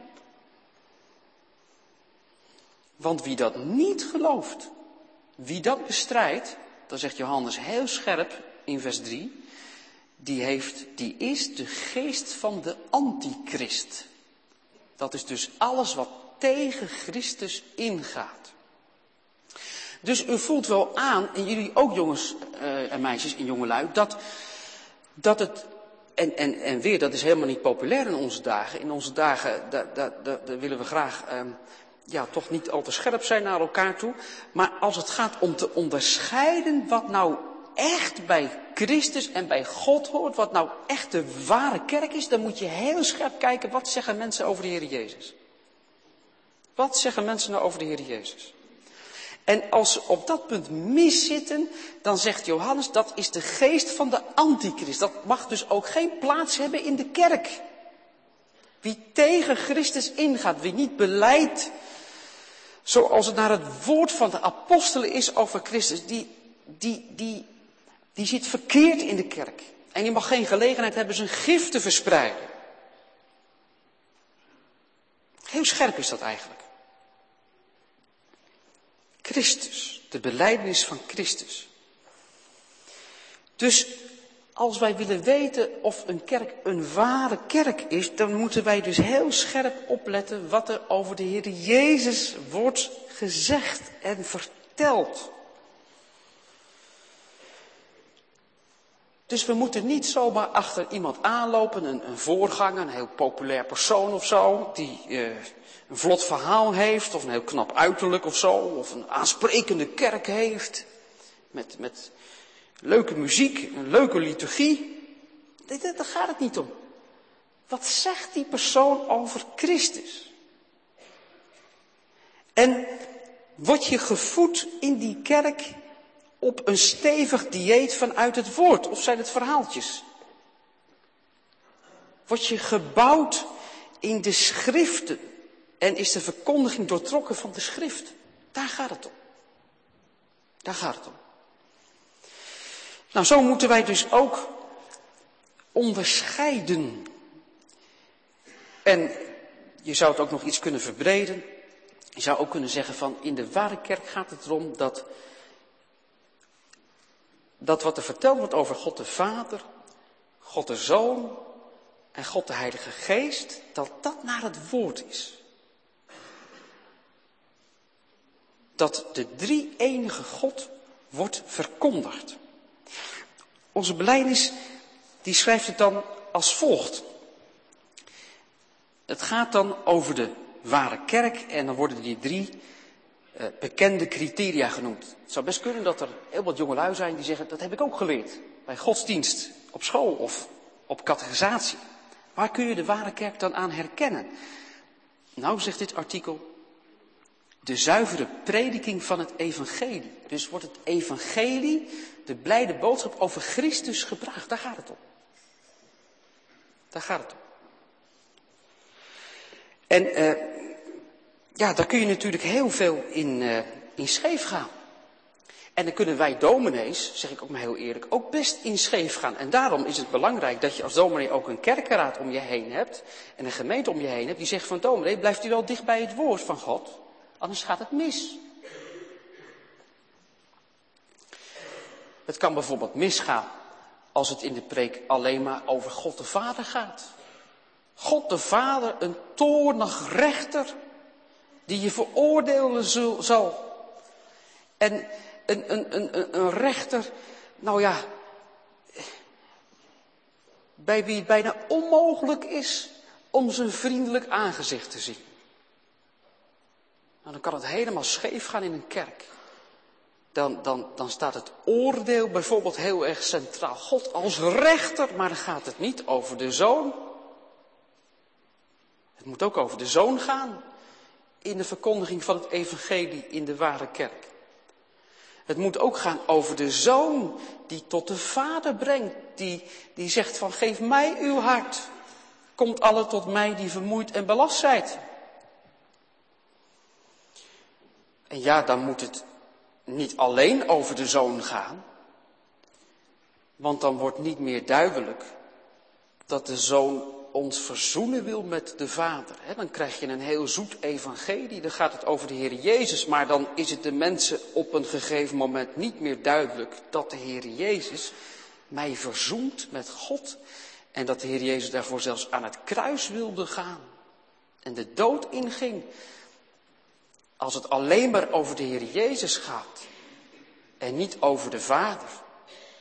Want wie dat niet gelooft, wie dat bestrijdt, dan zegt Johannes heel scherp in vers drie, die heeft, die is de geest van de antichrist. Dat is dus alles wat tegen Christus ingaat. Dus u voelt wel aan, en jullie ook jongens uh, en meisjes en jongelui, dat, dat het En, en, en weer, dat is helemaal niet populair in onze dagen. In onze dagen, daar, daar, daar, daar willen we graag eh, ja, toch niet al te scherp zijn naar elkaar toe. Maar als het gaat om te onderscheiden wat nou echt bij Christus en bij God hoort, wat nou echt de ware kerk is, dan moet je heel scherp kijken, wat zeggen mensen over de Heer Jezus? Wat zeggen mensen nou over de Heer Jezus? En als ze op dat punt miszitten, dan zegt Johannes, dat is de geest van de antichrist. Dat mag dus ook geen plaats hebben in de kerk. Wie tegen Christus ingaat, wie niet belijdt, zoals het naar het woord van de apostelen is over Christus, die, die, die, die zit verkeerd in de kerk. En die mag geen gelegenheid hebben zijn gif te verspreiden. Heel scherp is dat eigenlijk. Christus, de belijdenis van Christus. Dus als wij willen weten of een kerk een ware kerk is, dan moeten wij dus heel scherp opletten wat er over de Heer Jezus wordt gezegd en verteld. Dus we moeten niet zomaar achter iemand aanlopen, een, een voorganger, een heel populair persoon of zo, die uh, een vlot verhaal heeft, of een heel knap uiterlijk of zo, of een aansprekende kerk heeft, met, met leuke muziek, een leuke liturgie. Daar gaat het niet om. Wat zegt die persoon over Christus? En word je gevoed in die kerk op een stevig dieet vanuit het woord, of zijn het verhaaltjes? Word je gebouwd in de schriften en is de verkondiging doortrokken van de schrift? Daar gaat het om. Daar gaat het om. Nou, zo moeten wij dus ook onderscheiden. En je zou het ook nog iets kunnen verbreden. Je zou ook kunnen zeggen van, in de ware kerk gaat het erom dat, dat wat er verteld wordt over God de Vader, God de Zoon en God de Heilige Geest, dat dat naar het woord is. Dat de drie enige God wordt verkondigd. Onze belijdenis, die schrijft het dan als volgt. Het gaat dan over de ware kerk en dan worden die drie uh, bekende criteria genoemd. Het zou best kunnen dat er heel wat jongelui zijn die zeggen, dat heb ik ook geleerd. Bij godsdienst, op school of op catechisatie. Waar kun je de ware kerk dan aan herkennen? Nou, zegt dit artikel, de zuivere prediking van het evangelie. Dus wordt het evangelie, de blijde boodschap over Christus gebracht. Daar gaat het om. Daar gaat het om. En uh, ja, daar kun je natuurlijk heel veel in, uh, in scheef gaan. En dan kunnen wij dominees, zeg ik ook maar heel eerlijk, ook best in scheef gaan. En daarom is het belangrijk dat je als dominee ook een kerkenraad om je heen hebt. En een gemeente om je heen hebt die zegt van dominee, blijft u wel dicht bij het woord van God. Anders gaat het mis. Het kan bijvoorbeeld misgaan als het in de preek alleen maar over God de Vader gaat. God de Vader, een toornig rechter, die je veroordelen zal. En een, een, een, een rechter, nou ja, bij wie het bijna onmogelijk is om zijn vriendelijk aangezicht te zien. Nou, dan kan het helemaal scheef gaan in een kerk. Dan, dan, dan staat het oordeel bijvoorbeeld heel erg centraal. God als rechter, maar dan gaat het niet over de Zoon. Het moet ook over de Zoon gaan in de verkondiging van het evangelie in de ware kerk. Het moet ook gaan over de Zoon die tot de Vader brengt. Die, die zegt van geef mij uw hart. Komt alle tot mij die vermoeid en belast zijt. En ja, dan moet het niet alleen over de Zoon gaan. Want dan wordt niet meer duidelijk dat de Zoon ons verzoenen wil met de Vader. Dan krijg je een heel zoet evangelie, dan gaat het over de Heer Jezus. Maar dan is het de mensen op een gegeven moment niet meer duidelijk dat de Heer Jezus mij verzoent met God. En dat de Heer Jezus daarvoor zelfs aan het kruis wilde gaan. En de dood inging. Als het alleen maar over de Heer Jezus gaat. En niet over de Vader.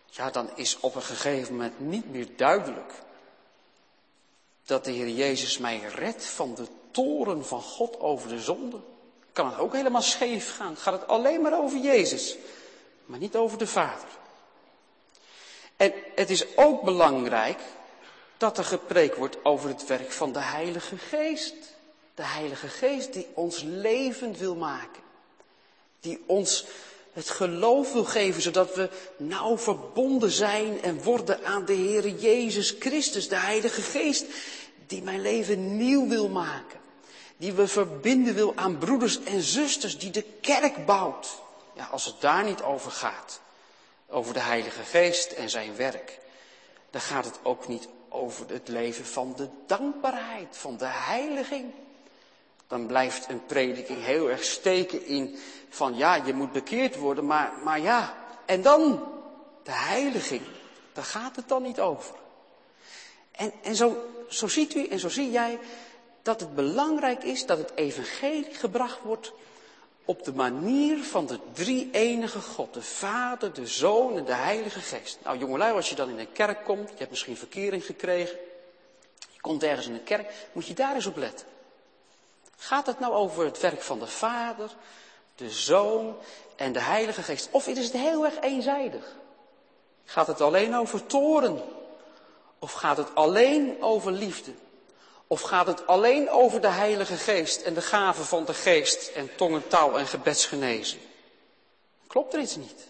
ja, dan is op een gegeven moment niet meer duidelijk dat de Heer Jezus mij redt van de toorn van God over de zonde. Kan het ook helemaal scheef gaan. Gaat het alleen maar over Jezus, maar niet over de Vader. En het is ook belangrijk dat er gepreekt wordt over het werk van de Heilige Geest. De Heilige Geest die ons levend wil maken. Die ons het geloof wil geven, zodat we nauw verbonden zijn en worden aan de Heere Jezus Christus. De Heilige Geest die mijn leven nieuw wil maken. Die we verbinden wil aan broeders en zusters, die de kerk bouwt. Ja, als het daar niet over gaat, over de Heilige Geest en zijn werk, dan gaat het ook niet over het leven van de dankbaarheid, van de heiliging. Dan blijft een prediking heel erg steken in van ja, je moet bekeerd worden, maar, maar ja, en dan de heiliging, daar gaat het dan niet over. En, en zo, zo ziet u en zo zie jij dat het belangrijk is dat het evangelie gebracht wordt op de manier van de drie-enige God, de Vader, de Zoon en de Heilige Geest. Nou jongelui, als je dan in een kerk komt, je hebt misschien verkering gekregen, je komt ergens in een kerk, moet je daar eens op letten. Gaat het nou over het werk van de Vader, de Zoon en de Heilige Geest? Of is het heel erg eenzijdig? Gaat het alleen over toorn? Of gaat het alleen over liefde? Of gaat het alleen over de Heilige Geest en de gaven van de Geest en tongentaal en gebedsgenezen? Klopt er iets niet?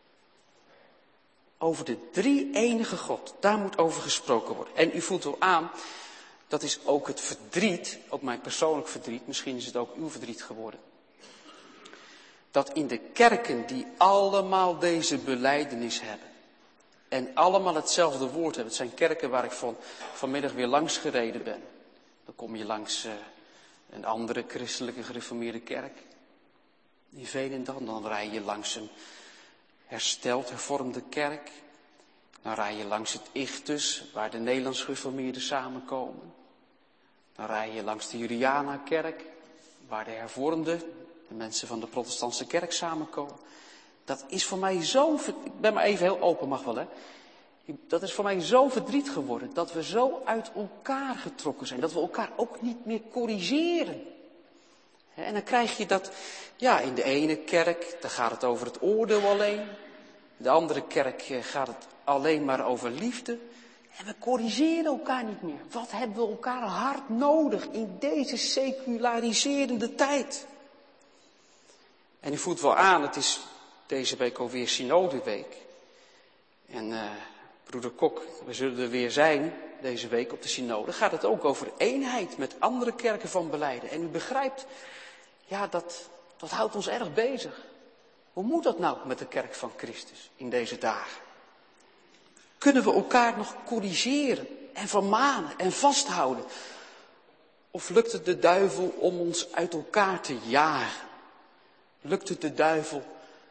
Over de drie-enige God, daar moet over gesproken worden. En u voelt wel aan, dat is ook het verdriet, ook mijn persoonlijk verdriet, misschien is het ook uw verdriet geworden. Dat in de kerken die allemaal deze belijdenis hebben en allemaal hetzelfde woord hebben. Het zijn kerken waar ik van, vanmiddag weer langs gereden ben. Dan kom je langs uh, een andere christelijke gereformeerde kerk in Veenendaal. Dan rij je langs een hersteld hervormde kerk. Dan rij je langs het Ichthus, waar de Nederlands gereformeerden samenkomen. Dan rij je langs de Juliana-kerk, waar de hervormden, de mensen van de protestantse kerk samenkomen. Dat is voor mij zo, ik ben maar even heel open, mag wel hè. Dat is voor mij zo verdriet geworden, dat we zo uit elkaar getrokken zijn. Dat we elkaar ook niet meer corrigeren. En dan krijg je dat, ja, in de ene kerk, daar gaat het over het oordeel alleen. In de andere kerk gaat het alleen maar over liefde. En we corrigeren elkaar niet meer. Wat hebben we elkaar hard nodig in deze seculariserende tijd? En u voelt wel aan, het is deze week alweer synodeweek. En uh, broeder Kok, we zullen er weer zijn deze week op de synode. Gaat het ook over eenheid met andere kerken van belijden. En u begrijpt, ja, dat, dat houdt ons erg bezig. Hoe moet dat nou met de kerk van Christus in deze dagen? Kunnen we elkaar nog corrigeren en vermanen en vasthouden? Of lukt het de duivel om ons uit elkaar te jagen? Lukt het de duivel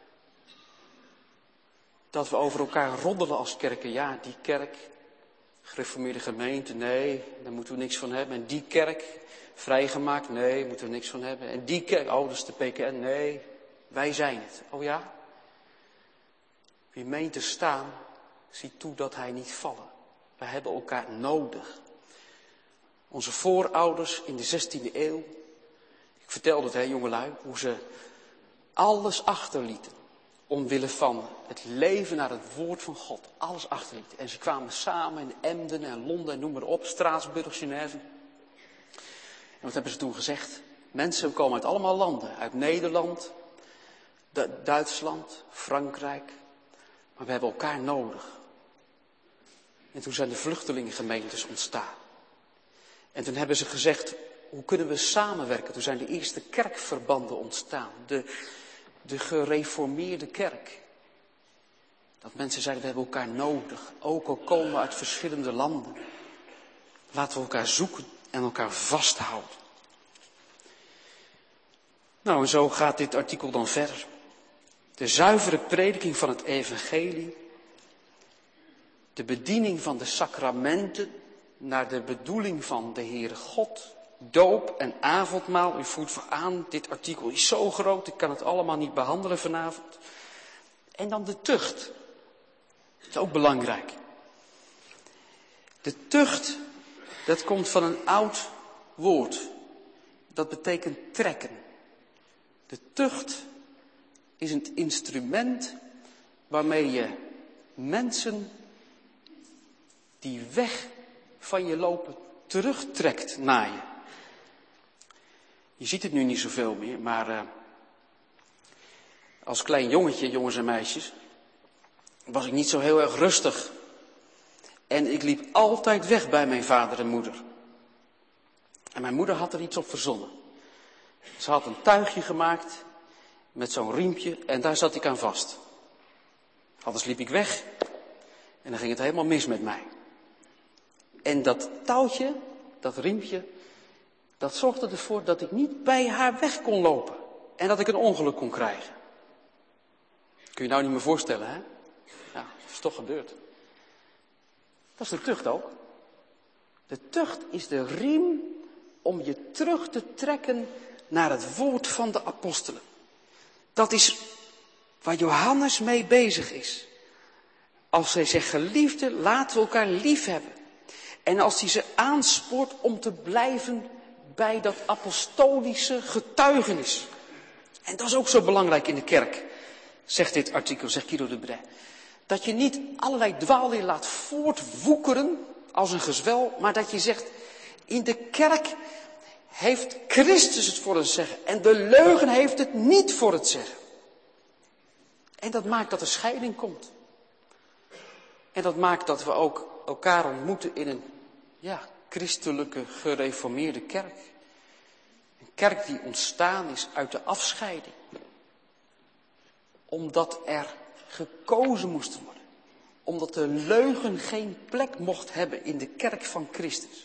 dat we over elkaar roddelen als kerken? Ja, die kerk, gereformeerde gemeente, nee, daar moeten we niks van hebben. En die kerk, vrijgemaakt, nee, moeten we niks van hebben. En die kerk, oh, dat is de P K N, nee, wij zijn het. Oh ja? Wie meent te staan, ziet toe dat hij niet vallen. Wij hebben elkaar nodig. Onze voorouders in de zestiende eeuw, ik vertelde het, hè, jongelui, hoe ze alles achterlieten. Omwille van het leven naar het woord van God. Alles achterlieten. En ze kwamen samen in Emden en Londen en noem maar op. Straatsburg, Genève. En wat hebben ze toen gezegd? Mensen komen uit allemaal landen. Uit Nederland, Du- Duitsland, Frankrijk. Maar we hebben elkaar nodig. En toen zijn de vluchtelingengemeentes ontstaan. En toen hebben ze gezegd, hoe kunnen we samenwerken? Toen zijn de eerste kerkverbanden ontstaan. De, de gereformeerde kerk. Dat mensen zeiden, we hebben elkaar nodig. Ook al komen we uit verschillende landen. Laten we elkaar zoeken en elkaar vasthouden. Nou, en zo gaat dit artikel dan verder. De zuivere prediking van het evangelie. De bediening van de sacramenten naar de bedoeling van de Heere God. Doop en avondmaal, u voelt voor aan, dit artikel is zo groot, ik kan het allemaal niet behandelen vanavond. En dan de tucht. Dat is ook belangrijk. De tucht, dat komt van een oud woord. Dat betekent trekken. De tucht is een instrument waarmee je mensen die weg van je lopen terugtrekt naar je. Je ziet het nu niet zoveel meer, maar uh, als klein jongetje, jongens en meisjes, was ik niet zo heel erg rustig. En ik liep altijd weg bij mijn vader en moeder. En mijn moeder had er iets op verzonnen. Ze had een tuigje gemaakt met zo'n riempje en daar zat ik aan vast. Anders liep ik weg en dan ging het helemaal mis met mij. En dat touwtje, dat riempje, dat zorgde ervoor dat ik niet bij haar weg kon lopen. En dat ik een ongeluk kon krijgen. Kun je nou niet meer voorstellen, hè? Ja, dat is toch gebeurd. Dat is de tucht ook. De tucht is de riem om je terug te trekken naar het woord van de apostelen. Dat is waar Johannes mee bezig is. Als hij zegt, geliefden, laten we elkaar lief hebben. En als hij ze aanspoort om te blijven bij dat apostolische getuigenis. En dat is ook zo belangrijk in de kerk, zegt dit artikel, zegt Guido de Brès. Dat je niet allerlei dwaalleer laat voortwoekeren als een gezwel, maar dat je zegt, in de kerk heeft Christus het voor het zeggen en de leugen heeft het niet voor het zeggen. En dat maakt dat er scheiding komt. En dat maakt dat we ook elkaar ontmoeten in een ja, christelijke gereformeerde kerk. Een kerk die ontstaan is uit de afscheiding. Omdat er gekozen moest worden. Omdat de leugen geen plek mocht hebben in de kerk van Christus.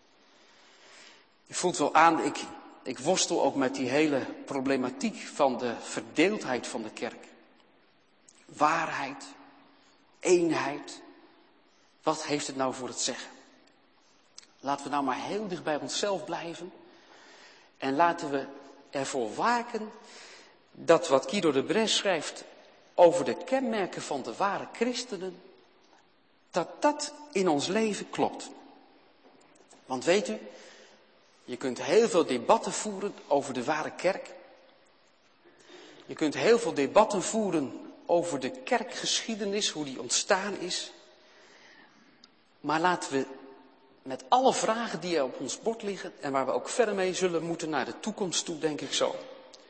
Je voelt wel aan, ik, ik worstel ook met die hele problematiek van de verdeeldheid van de kerk. Waarheid, eenheid. Wat heeft het nou voor het zeggen? Laten we nou maar heel dicht bij onszelf blijven. En laten we ervoor waken dat wat Guido de Brès schrijft over de kenmerken van de ware christenen, dat dat in ons leven klopt. Want weet u, je kunt heel veel debatten voeren over de ware kerk. Je kunt heel veel debatten voeren over de kerkgeschiedenis, hoe die ontstaan is. Maar laten we met alle vragen die er op ons bord liggen en waar we ook verder mee zullen moeten naar de toekomst toe, denk ik zo.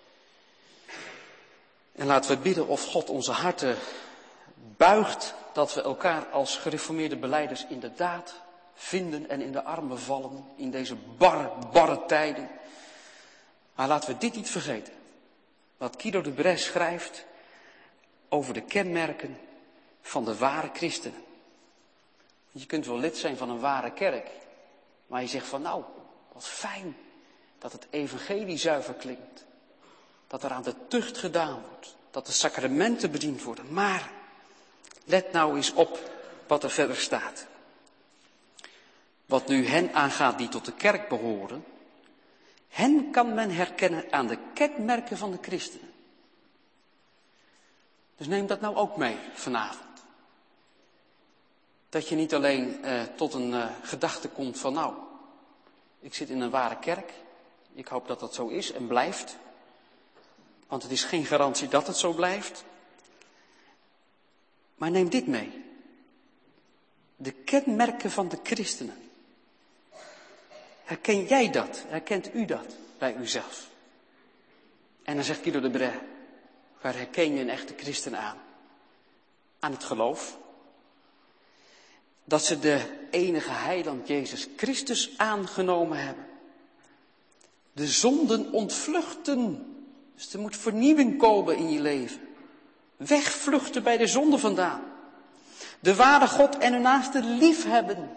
En laten we bidden of God onze harten buigt, dat we elkaar als gereformeerde belijders inderdaad vinden en in de armen vallen in deze barre, barre tijden. Maar laten we dit niet vergeten. Wat Guido de Brès schrijft over de kenmerken van de ware christenen. Je kunt wel lid zijn van een ware kerk, maar je zegt van nou, wat fijn dat het evangelie zuiver klinkt. Dat er aan de tucht gedaan wordt, dat de sacramenten bediend worden. Maar let nou eens op wat er verder staat. Wat nu hen aangaat die tot de kerk behoren, hen kan men herkennen aan de kenmerken van de christenen. Dus neem dat nou ook mee vanavond. Dat je niet alleen eh, tot een uh, gedachte komt van nou, ik zit in een ware kerk. Ik hoop dat dat zo is en blijft. Want het is geen garantie dat het zo blijft. Maar neem dit mee. De kenmerken van de christenen. Herken jij dat? Herkent u dat bij uzelf? En dan zegt Guido de Brès, waar herken je een echte christen aan? Aan het geloof. Dat ze de enige heiland Jezus Christus aangenomen hebben. De zonden ontvluchten. Dus er moet vernieuwing komen in je leven. Wegvluchten bij de zonde vandaan. De ware God en hun naaste lief hebben.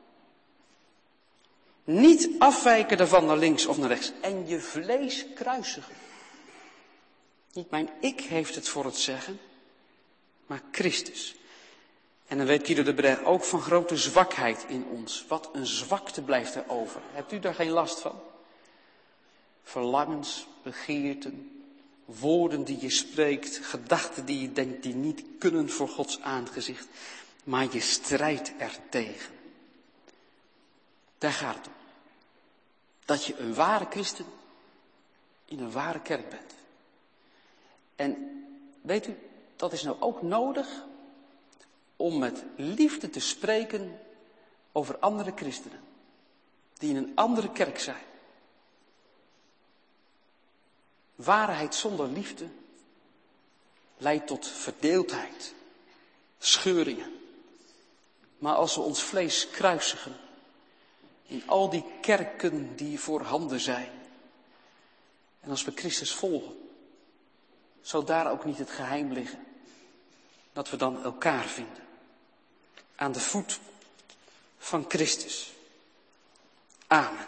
Niet afwijken daarvan naar links of naar rechts. En je vlees kruisigen. Niet mijn ik heeft het voor het zeggen, maar Christus. En dan weet Guido de Brès ook van grote zwakheid in ons. Wat een zwakte blijft er over. Hebt u daar geen last van? Verlangens, begeerten, woorden die je spreekt, gedachten die je denkt die niet kunnen voor Gods aangezicht. maar je strijdt er tegen. Daar gaat het om. Dat je een ware christen in een ware kerk bent. En weet u, dat is nou ook nodig om met liefde te spreken over andere christenen. Die in een andere kerk zijn. Waarheid zonder liefde leidt tot verdeeldheid, scheuringen. Maar als we ons vlees kruisigen in al die kerken die voorhanden zijn. En als we Christus volgen, zou daar ook niet het geheim liggen. Dat we dan elkaar vinden. Aan de voet van Christus. Amen.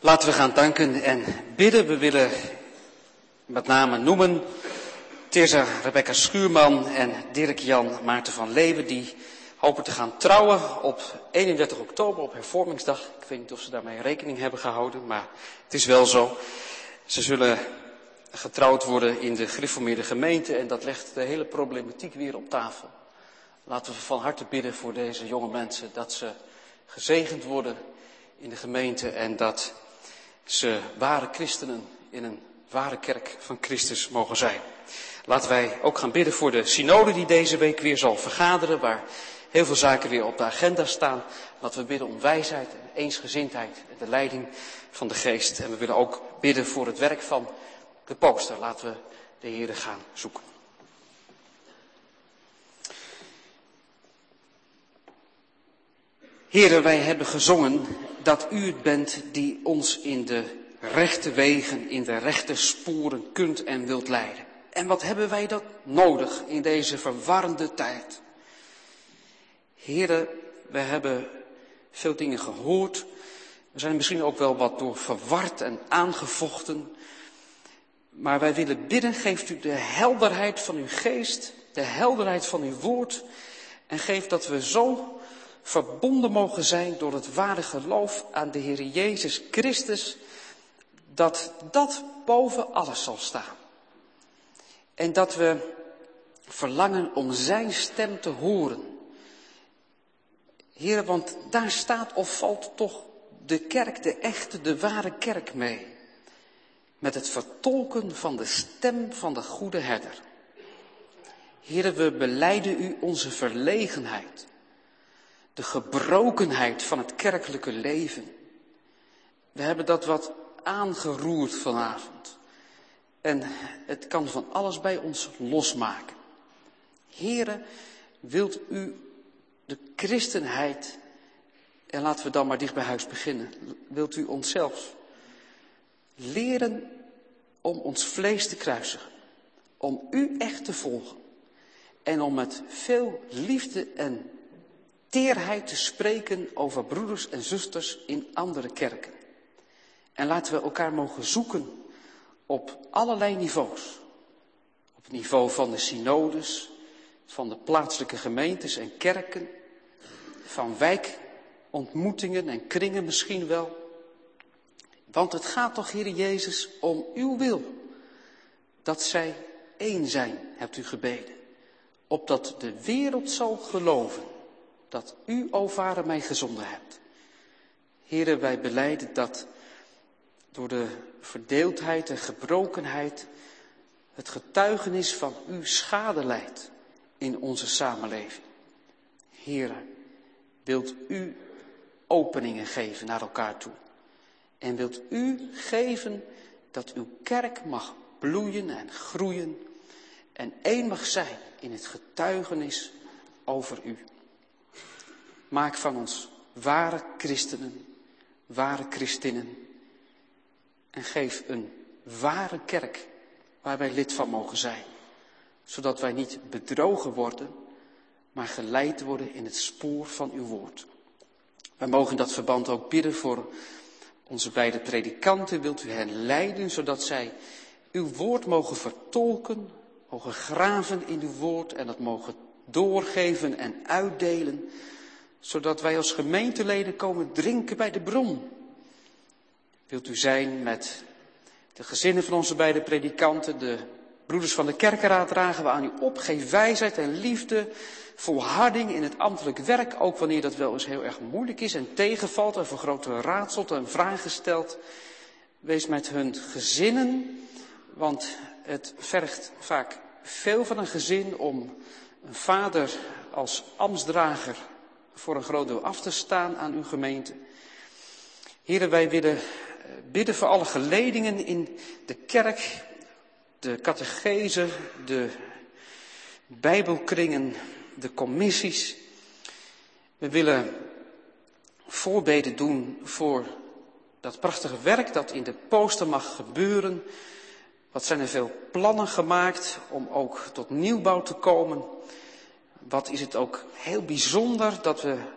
Laten we gaan danken en bidden. We willen met name noemen Teresa Rebecca Schuurman en Dirk-Jan Maarten van Leeuwen, die hopen te gaan trouwen op eenendertig oktober, op hervormingsdag. Ik weet niet of ze daarmee rekening hebben gehouden, maar het is wel zo. Ze zullen getrouwd worden in de gereformeerde gemeente en dat legt de hele problematiek weer op tafel. Laten we van harte bidden voor deze jonge mensen, dat ze gezegend worden in de gemeente en dat ze ware christenen in een ware kerk van Christus mogen zijn. Laten wij ook gaan bidden voor de synode die deze week weer zal vergaderen, waar heel veel zaken weer op de agenda staan. Laten we bidden om wijsheid en eensgezindheid en de leiding van de geest. En we willen ook bidden voor het werk van de poster. Laten we de Heere gaan zoeken. Heere, wij hebben gezongen dat u het bent die ons in de rechte wegen, in de rechte sporen kunt en wilt leiden. En wat hebben wij dat nodig in deze verwarrende tijd? Heere, we hebben veel dingen gehoord. We zijn misschien ook wel wat door verward en aangevochten. Maar wij willen bidden, geeft u de helderheid van uw geest, de helderheid van uw woord. En geef dat we zo verbonden mogen zijn door het ware geloof aan de Heer Jezus Christus, dat dat boven alles zal staan. En dat we verlangen om zijn stem te horen. Heer, want daar staat of valt toch de kerk, de echte, de ware kerk mee. Met het vertolken van de stem van de goede herder. Heer, we belijden u onze verlegenheid. De gebrokenheid van het kerkelijke leven. We hebben dat wat aangeroerd vanavond. En het kan van alles bij ons losmaken. Heere, wilt u de christenheid, en laten we dan maar dicht bij huis beginnen, wilt u onszelf leren om ons vlees te kruisigen, om u echt te volgen en om met veel liefde en teerheid te spreken over broeders en zusters in andere kerken. En laten we elkaar mogen zoeken op allerlei niveaus. Op het niveau van de synodes, van de plaatselijke gemeentes en kerken, van wijkontmoetingen en kringen misschien wel. Want het gaat toch, Heer Jezus, om uw wil. Dat zij één zijn, hebt u gebeden. Opdat de wereld zal geloven dat u, o Vader, mij gezonden hebt. Heere, wij belijden dat door de verdeeldheid en gebrokenheid het getuigenis van u schade leidt in onze samenleving. Heere, wilt u openingen geven naar elkaar toe. En wilt u geven dat uw kerk mag bloeien en groeien en één mag zijn in het getuigenis over u. Maak van ons ware christenen, ware christinnen. En geef een ware kerk waar wij lid van mogen zijn. Zodat wij niet bedrogen worden, maar geleid worden in het spoor van uw woord. Wij mogen in dat verband ook bidden voor onze beide predikanten. Wilt u hen leiden, zodat zij uw woord mogen vertolken, mogen graven in uw woord en dat mogen doorgeven en uitdelen. Zodat wij als gemeenteleden komen drinken bij de bron. Wilt u zijn met de gezinnen van onze beide predikanten, de broeders van de kerkenraad, dragen we aan u op. Geef wijsheid en liefde, volharding in het ambtelijk werk, ook wanneer dat wel eens heel erg moeilijk is en tegenvalt en voor grote raadsels en vragen stelt. Wees met hun gezinnen, want het vergt vaak veel van een gezin om een vader als ambtsdrager voor een groot deel af te staan aan uw gemeente. Heren, wij willen bidden voor alle geledingen in de kerk, de catechese, de bijbelkringen, de commissies. We willen voorbeden doen voor dat prachtige werk dat in de poster mag gebeuren. Wat zijn er veel plannen gemaakt om ook tot nieuwbouw te komen. Wat is het ook heel bijzonder dat we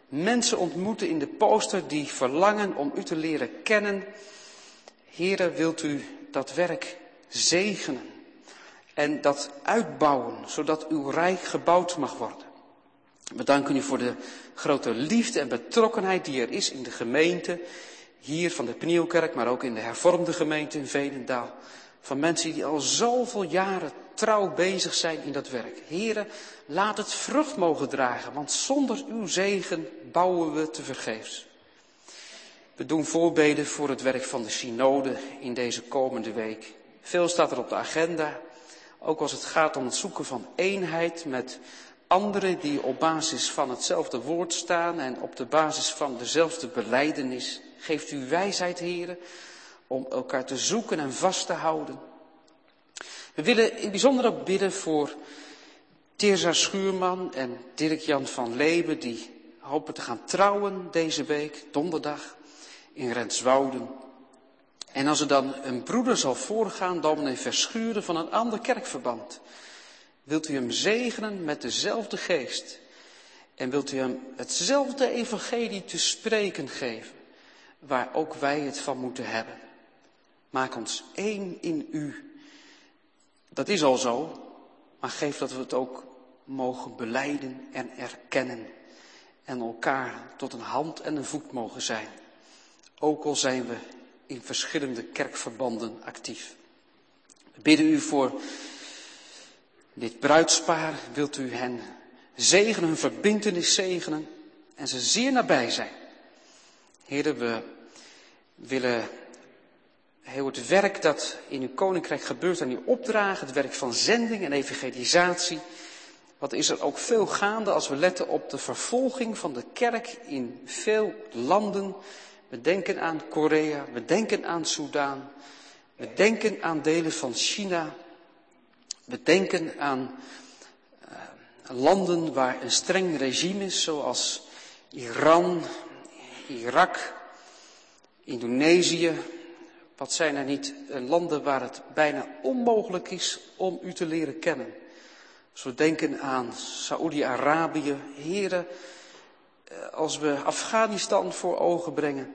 mensen ontmoeten in de poster die verlangen om u te leren kennen. Heere, wilt u dat werk zegenen en dat uitbouwen, zodat uw rijk gebouwd mag worden. We danken u voor de grote liefde en betrokkenheid die er is in de gemeente, hier van de Penielkerk, maar ook in de hervormde gemeente in Veenendaal. Van mensen die al zoveel jaren trouw bezig zijn in dat werk. Heere, laat het vrucht mogen dragen, want zonder uw zegen bouwen we tevergeefs. We doen voorbeden voor het werk van de synode in deze komende week. Veel staat er op de agenda, ook als het gaat om het zoeken van eenheid met anderen die op basis van hetzelfde woord staan en op de basis van dezelfde belijdenis. Geeft u wijsheid, Heere, om elkaar te zoeken en vast te houden. We willen in het bijzonder ook bidden voor Teerza Schuurman en Dirk-Jan van Leeuwen, die hopen te gaan trouwen deze week, donderdag, in Renswouden. En als er dan een broeder zal voorgaan, dominee Verschuren van een ander kerkverband, wilt u hem zegenen met dezelfde geest en wilt u hem hetzelfde evangelie te spreken geven, waar ook wij het van moeten hebben. Maak ons één in u. Dat is al zo, maar geef dat we het ook mogen belijden en erkennen en elkaar tot een hand en een voet mogen zijn. Ook al zijn we in verschillende kerkverbanden actief. We bidden u voor dit bruidspaar, wilt u hen zegenen, hun verbintenis zegenen en ze zeer nabij zijn. Heren, we willen heel het werk dat in uw koninkrijk gebeurt aan u opdragen, het werk van zending en evangelisatie. Wat is er ook veel gaande als we letten op de vervolging van de kerk in veel landen. We denken aan Korea, we denken aan Soedan, we denken aan delen van China. We denken aan uh, landen waar een streng regime is, zoals Iran, Irak, Indonesië. Wat zijn er niet landen waar het bijna onmogelijk is om u te leren kennen. Als we denken aan Saoedi-Arabië, heren, als we Afghanistan voor ogen brengen,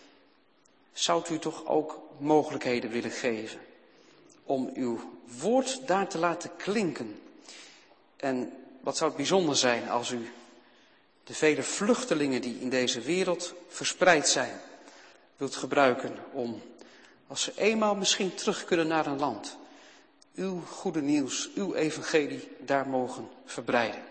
zou u toch ook mogelijkheden willen geven om uw woord daar te laten klinken. En wat zou het bijzonder zijn als u de vele vluchtelingen die in deze wereld verspreid zijn, wilt gebruiken om, als ze eenmaal misschien terug kunnen naar een land, uw goede nieuws, uw evangelie daar mogen verbreiden.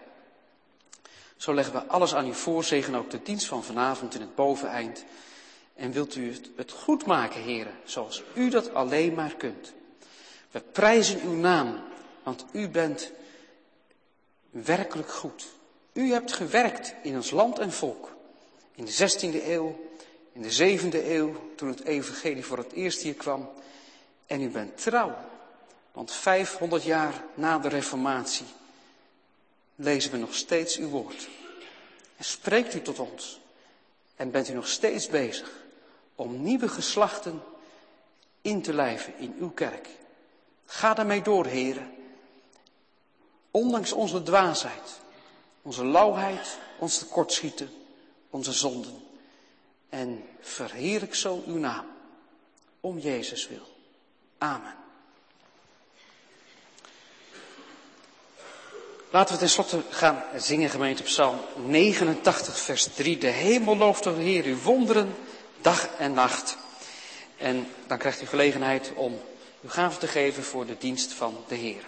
Zo leggen we alles aan u voor, zegen ook de dienst van vanavond in het boveneind. En wilt u het, het goed maken, heren, zoals u dat alleen maar kunt. We prijzen uw naam, want u bent werkelijk goed. U hebt gewerkt in ons land en volk. In de zestiende eeuw, in de zevende eeuw, toen het evangelie voor het eerst hier kwam. En u bent trouw, want vijfhonderd jaar na de reformatie lezen we nog steeds uw woord. En spreekt u tot ons. En bent u nog steeds bezig om nieuwe geslachten in te lijven in uw kerk. Ga daarmee door, heren. Ondanks onze dwaasheid, onze lauwheid, ons tekortschieten, onze zonden. En verheerlijk zo uw naam, om Jezus wil. Amen. Laten we tenslotte gaan zingen, gemeente, Psalm negenentachtig, vers drie. De hemel looft de Heer uw wonderen, dag en nacht. En dan krijgt u gelegenheid om uw gave te geven voor de dienst van de Heer.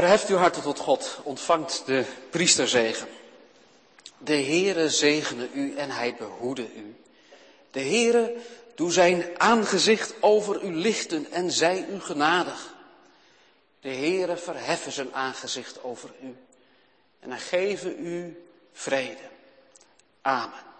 Verheft uw harten tot God, ontvangt de priesterzegen. De Heere zegene u en hij behoede u. De Heere doe zijn aangezicht over u lichten en zij u genadig. De Heere verheffe zijn aangezicht over u en hij geve u vrede. Amen.